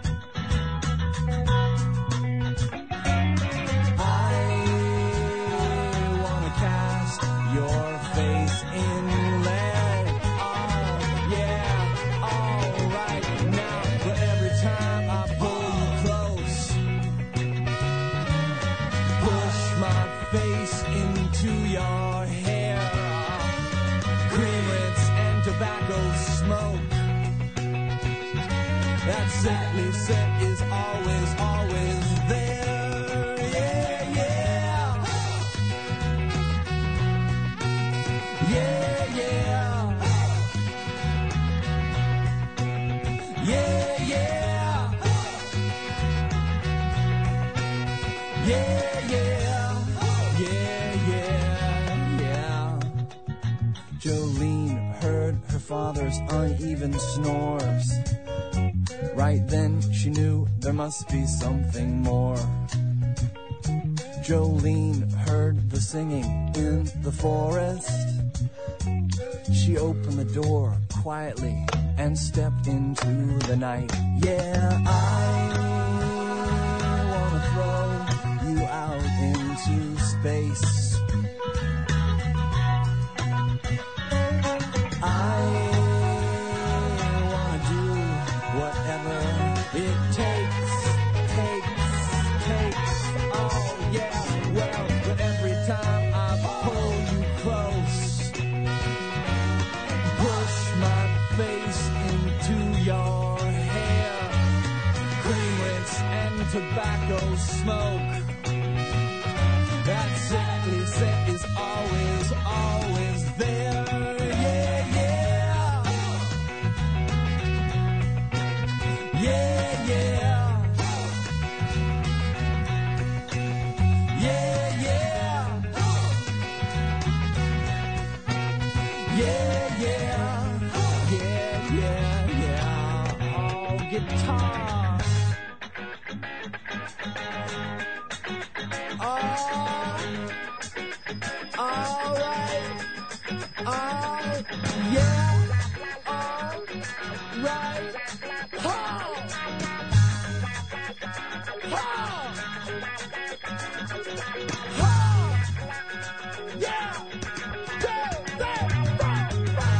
Sickly scent is always, always there. Yeah, yeah. Yeah, yeah. Yeah, yeah. Yeah, yeah. Yeah, yeah, yeah. Jolene heard her father's uneven snores. Right then she knew there must be something more. Jolene heard the singing in the forest. She opened the door quietly and stepped into the night. Yeah, I wanna throw you out into space. I wanna do whatever it takes, takes, takes. Oh yeah, well, but every time I pull you close, push my face into your hair, cream rinse and tobacco smoke. That sickly scent is always, always there. Yeah, yeah. Yeah, yeah. Yeah, yeah. Yeah, yeah. Yeah, yeah, yeah. Oh, guitar. Oh, all right. Oh, yeah. All right. Ho! Ho! Ho! Yeah! Go, go, go, go!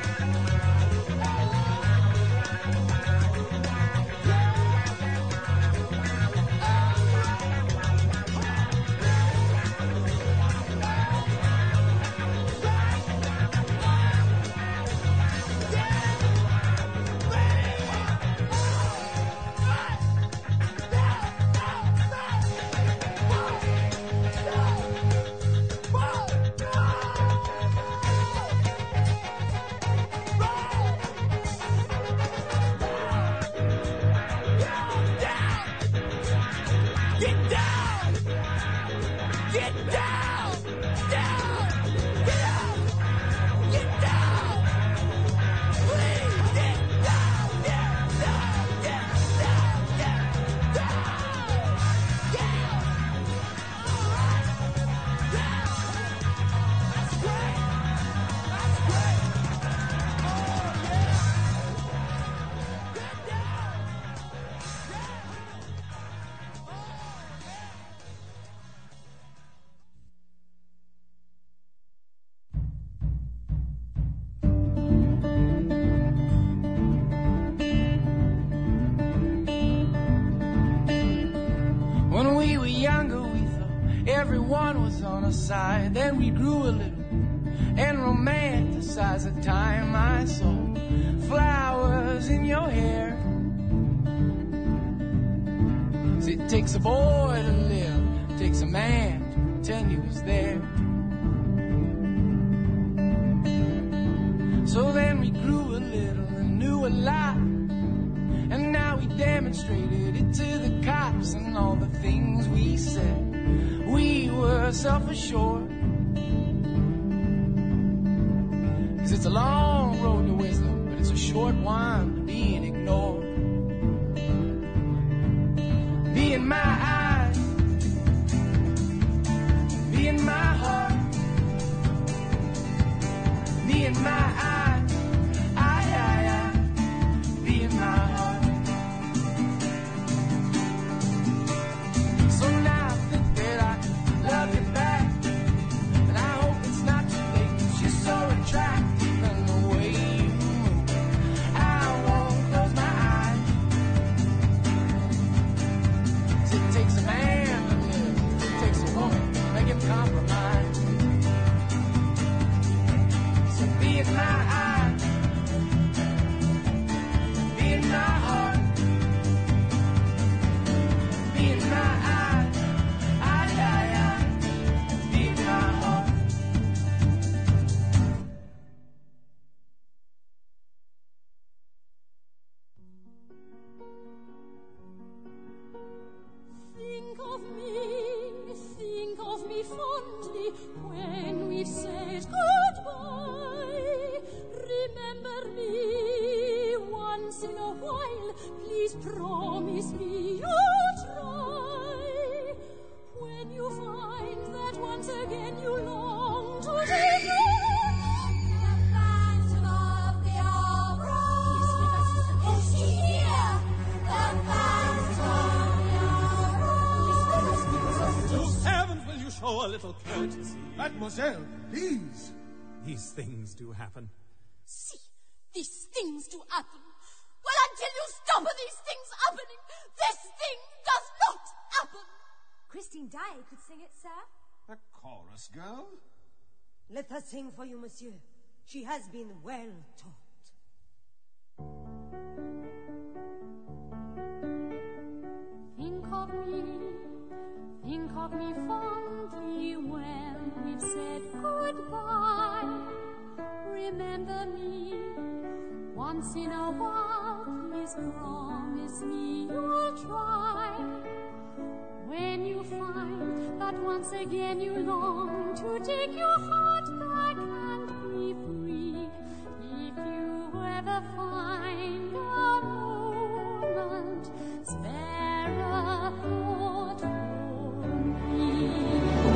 Get down! Get down! Down! Get out! Get down! Please get down! Get down! Get down! Get down! Down! Alright! Down! That's great! That's great! Oh yeah! Get down! When we were younger, we thought everyone was on our side. Then we grew a little and romanticized the time I saw flowers in your hair. 'Cause it takes a boy to live, it takes a man to pretend he was there. So then we grew a little and knew a lot. And now we demonstrated it to the cops and all the things we said. We were self-assured. 'Cause it's a long road to wisdom, but it's a short one to being ignored. Be in my eyes, be in my heart, be in my eyes, I, I, I, be in my heart. So now I think that I love you back, and I hope it's not too late, 'cause you're so attractive and the way you move, I won't close my eyes. 'Cause it takes a man to live, it takes a woman to make him compromise. So be in my eyes, be in my heart, be in my eyes, I, I, I, be in my heart. Think of me, think of me fondly when we've said goodbye. promise me you'll try. When you find that once again you long to take your the Phantom of the Opera. Is he here? The Phantom of the Opera. To heavens, will you show a little courtesy? Mademoiselle, please. These things do happen. See, these things do happen. Well, until you stop these things happening, this thing does not happen. Christine Daae could sing it, sir. A chorus girl? Let her sing for you, monsieur. She has been well taught. Think of me, think of me fondly when we've said goodbye. Remember me once in a while, please promise me you'll try. When you find that once again you long to take your heart back and be free, if you ever find a moment, spare a thought for me.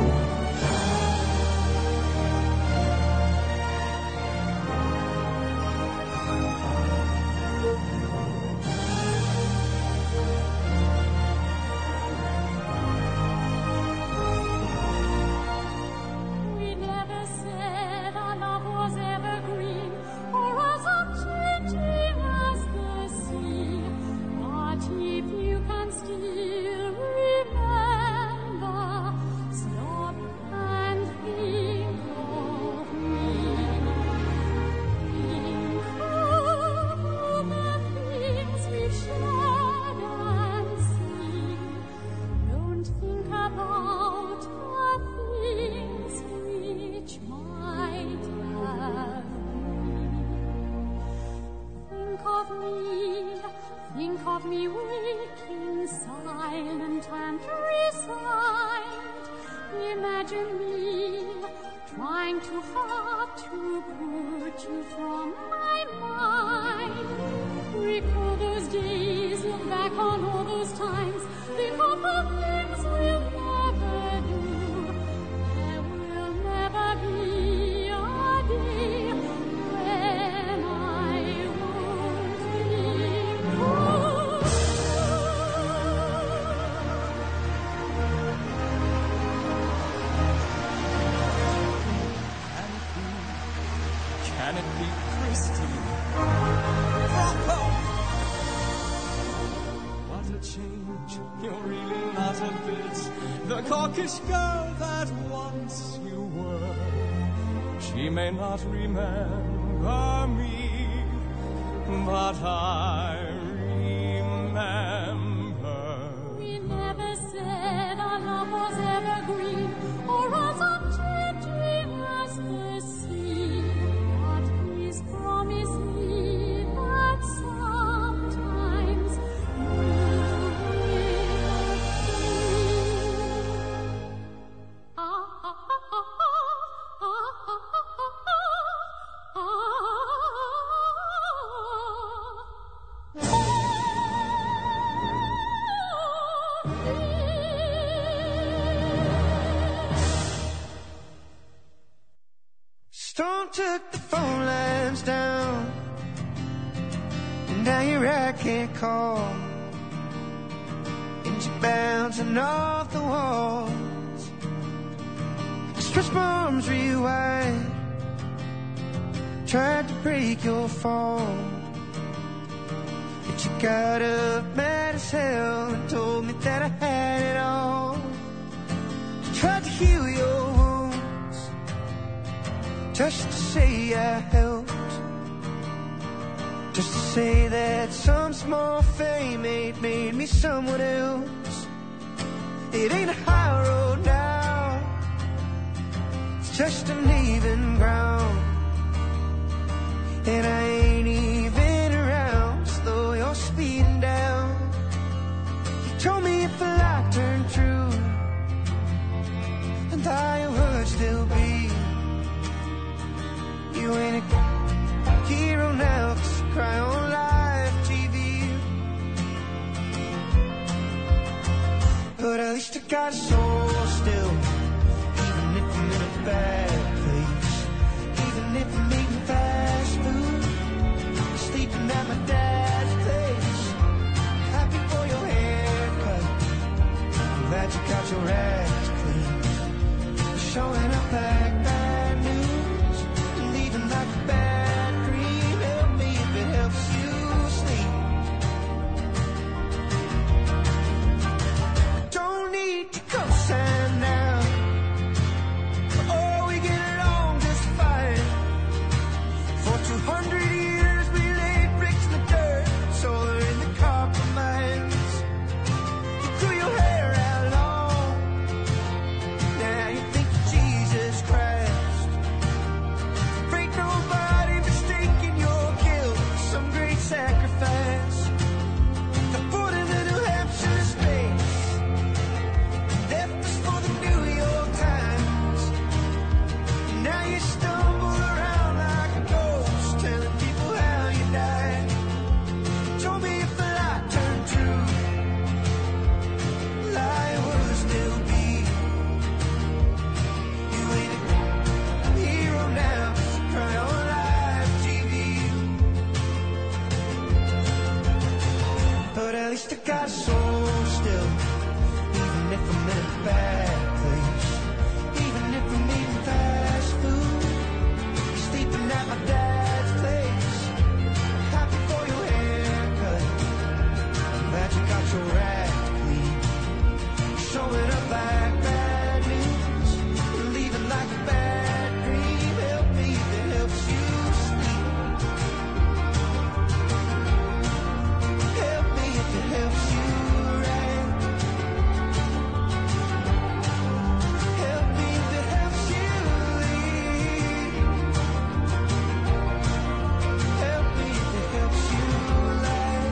Girl that once you were, she may not remember me, but I remember. We never said our love was evergreen or as unchanging as the sea, but please promise me that sometimes you will Storm took the phone lines down, and now here I can't call, and you're bouncing off the walls. I stretched my arms real wide, tried to break your fall, but you got up mad as hell and told me that I had it all. I tried to heal your wounds, just to say I helped, just to say that some small fame ain't made me someone else. It ain't a high road now, it's just an even ground, and I ain't even around, slow you're speeding down. You told me if a lie turned true, and I would still be. You ain't a hero now, 'cause you cry on live T V. got a soul still, even if I'm in a bad place. Even if I'm eating fast food, sleeping at my dad's place. Happy for your haircut, I'm glad you got your ass clean. Showing up like bad news, leaving like a bad dream. Help me if it helps you sleep. Don't need to co-sign now. Oh, we get along just fine. For two hundred years we laid bricks in the dirt, solar in the copper mines. You grew your hair out long, now you think you're Jesus Christ. Break nobody mistaking your guilt for some great sacrifice. The put in the New Hampshire space, left us for the New York Times. Now you stumble around like a ghost, telling people how you died. Told me if the lie turned true, lie would still be. You ain't a hero now, cry on live T V. But at least I got a soul still, even if I'm in a bad place. Even if I'm eating fast food, sleeping at my dad's place. Happy for your haircut, I'm glad you got your act clean. Showing up like bad news, leaving like a bad dream. Help me if it helps you sleep. Help me if it helps you right. Help me if it helps you leave. Help me if it helps you lie.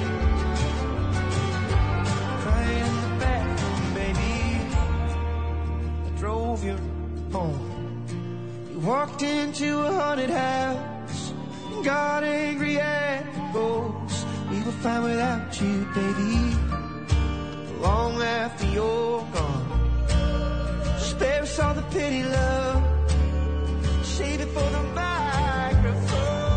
Crying in the bathroom, baby. I drove you home. You walked into a haunted house and got angry at the ghosts. We were fine without you, baby. Long after you're gone, spare us all the pity, love. Save it for the microphone.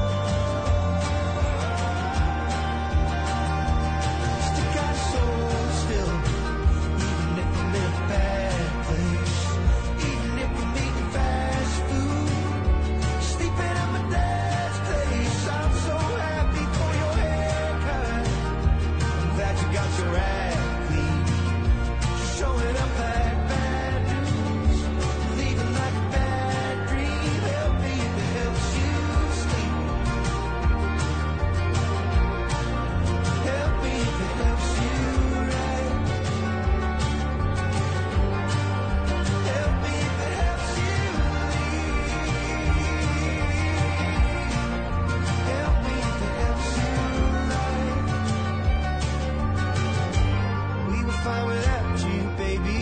Still got a soul still, even if I'm in a bad place. Even if I'm eating fast food, sleeping at my dad's place. I'm so happy for your haircut, I'm glad you got your act clean. Showing up like bad news, leaving like a bad dream. Help me if it helps you sleep. Help me if it helps you right. Help me if it helps you leave. Help me if it helps you right. We were fine without you, baby.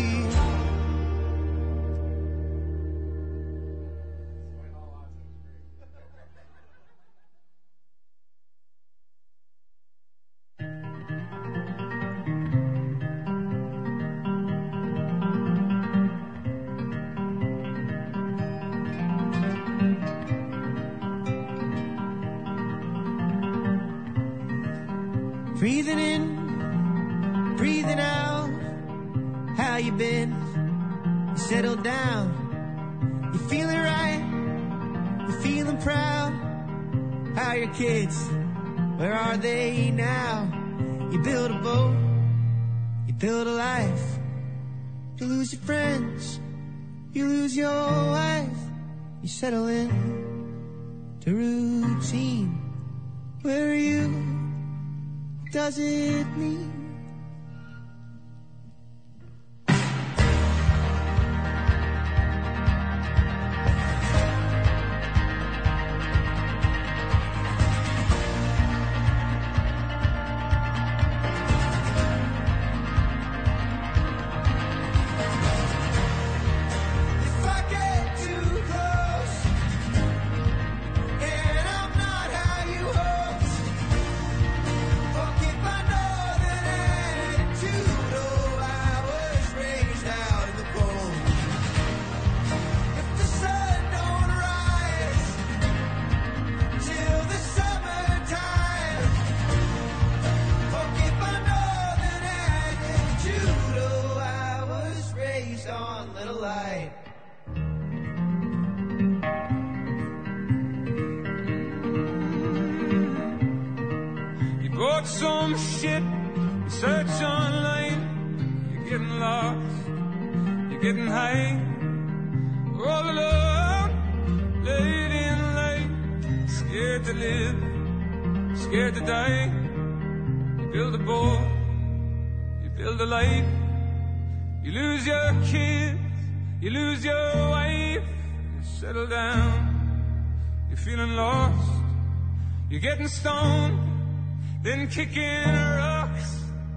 Breathing in, breathing out. How you been? You settled down. You feeling right? You feeling proud? How are your kids? Where are they now? You build a boat, you build a life. You lose your friends, you lose your wife. You settle in to routine. Where are you? What does it mean? And I'm not how you hoped. Fuck if I know that about some shit, you search online, you're getting lost, you're getting high, all alone, late in life, scared to live, scared to die. You build a boat, you build a life, you lose your kids, you lose your wife, you settle down, you're feeling lost, you're getting stoned, then kicking rocks.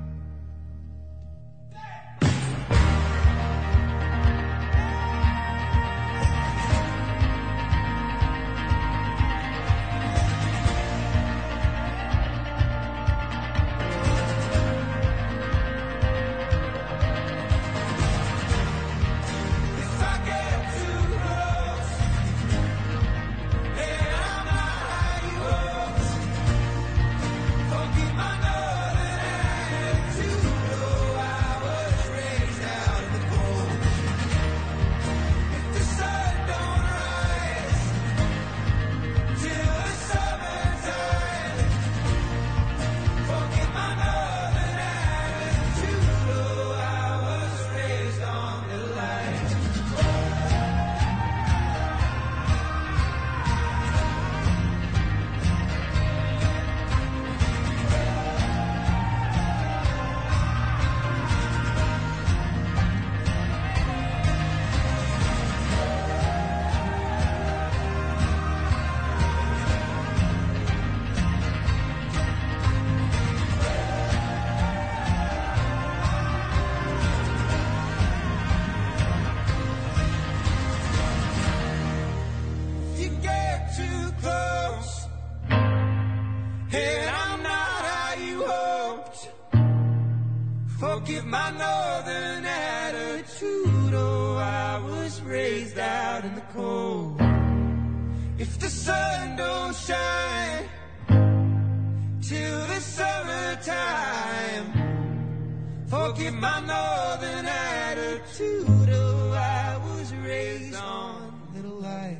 Forgive my northern attitude. Oh, I was raised out in the cold. If the sun don't shine till the summertime, forgive my northern attitude. Oh, I was raised on little light.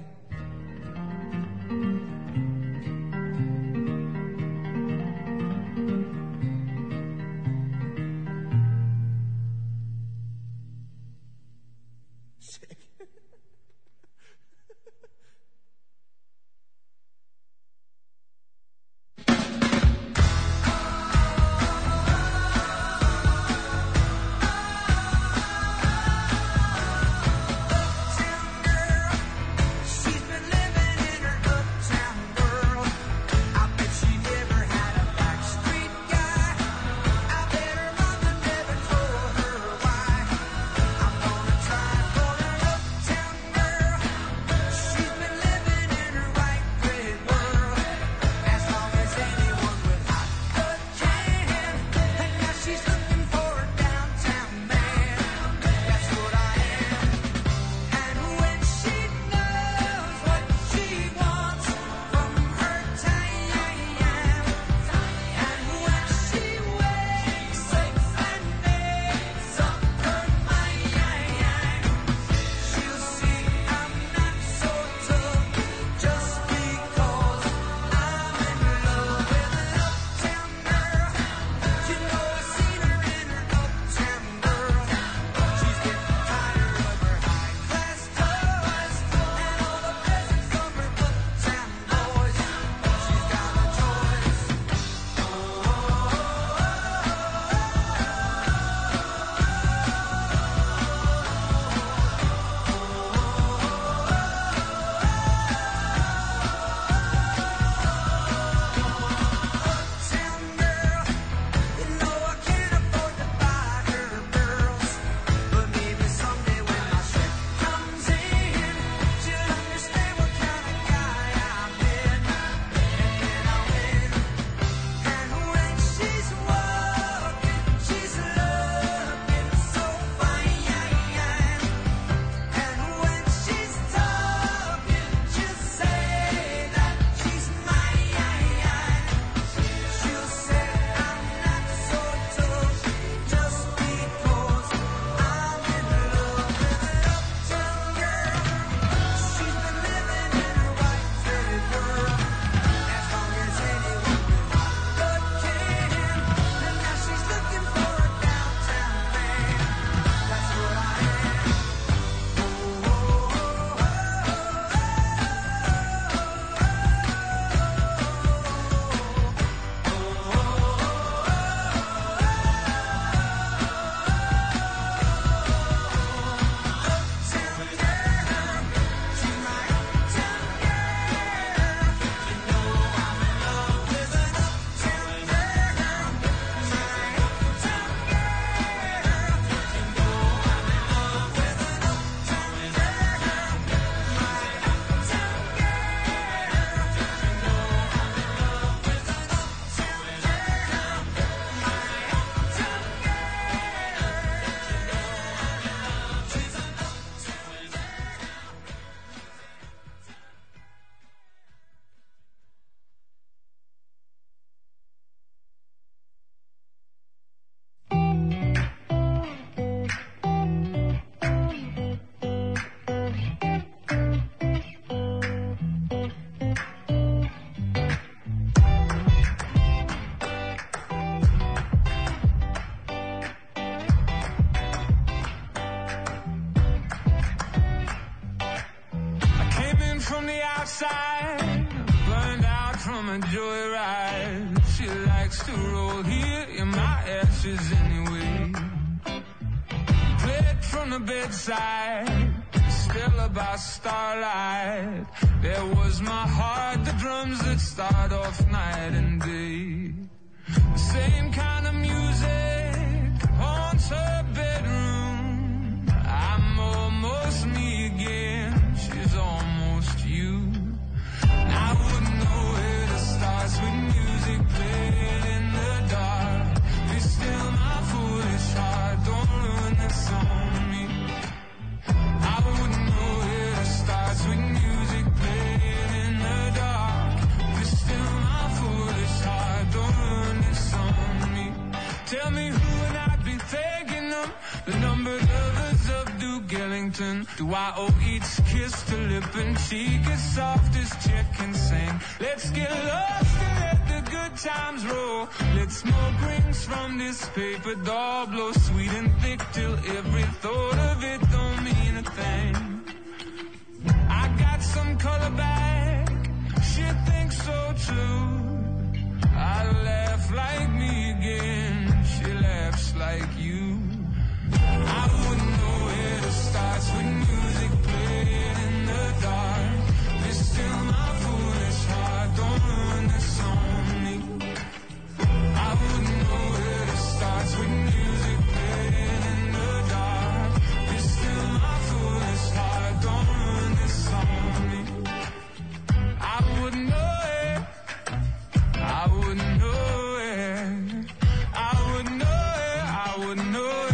joyride. She likes to roll here in my ashes anyway. Played from the bedside, still by starlight. There was my heart, the drums that start off night and day. The same kind of music haunts her bedroom. I'm almost me again, she's almost you. I wouldn't know where to start with music playing in the dark. Be still my foolish heart, don't ruin this on me. I wouldn't know where to start with music playing in the dark. Be still my foolish heart, don't ruin this on me. Tell me who would I be thanking them? The numbered lovers of Duke Ellington. Do I owe each kiss to lip and cheek as soft as Chet can sing? Let's get lost and let the good times roll. Let smoke rings from this paper doll blow sweet and thick till every thought of it don't mean a thing. I got some color back, she thinks so too. I laugh like me again, she laughs like you. I wouldn't know where to start with music playing in the dark. Be still my foolish heart, don't ruin this on me. I wouldn't know where to start with music playing in the dark. Be still my foolish heart, don't ruin this on me. I wouldn't know it, I wouldn't know it, I wouldn't know it, I wouldn't know it.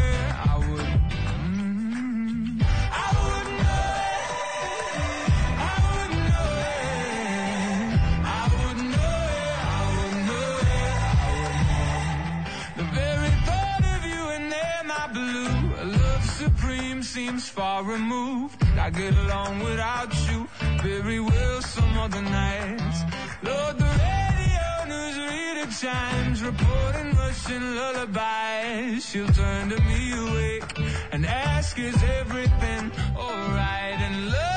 Seems far removed. I get along without you very well some other nights. Lord, the radio newsreader chimes, reporting Russian lullabies. She'll turn to me awake and ask, is everything alright? And love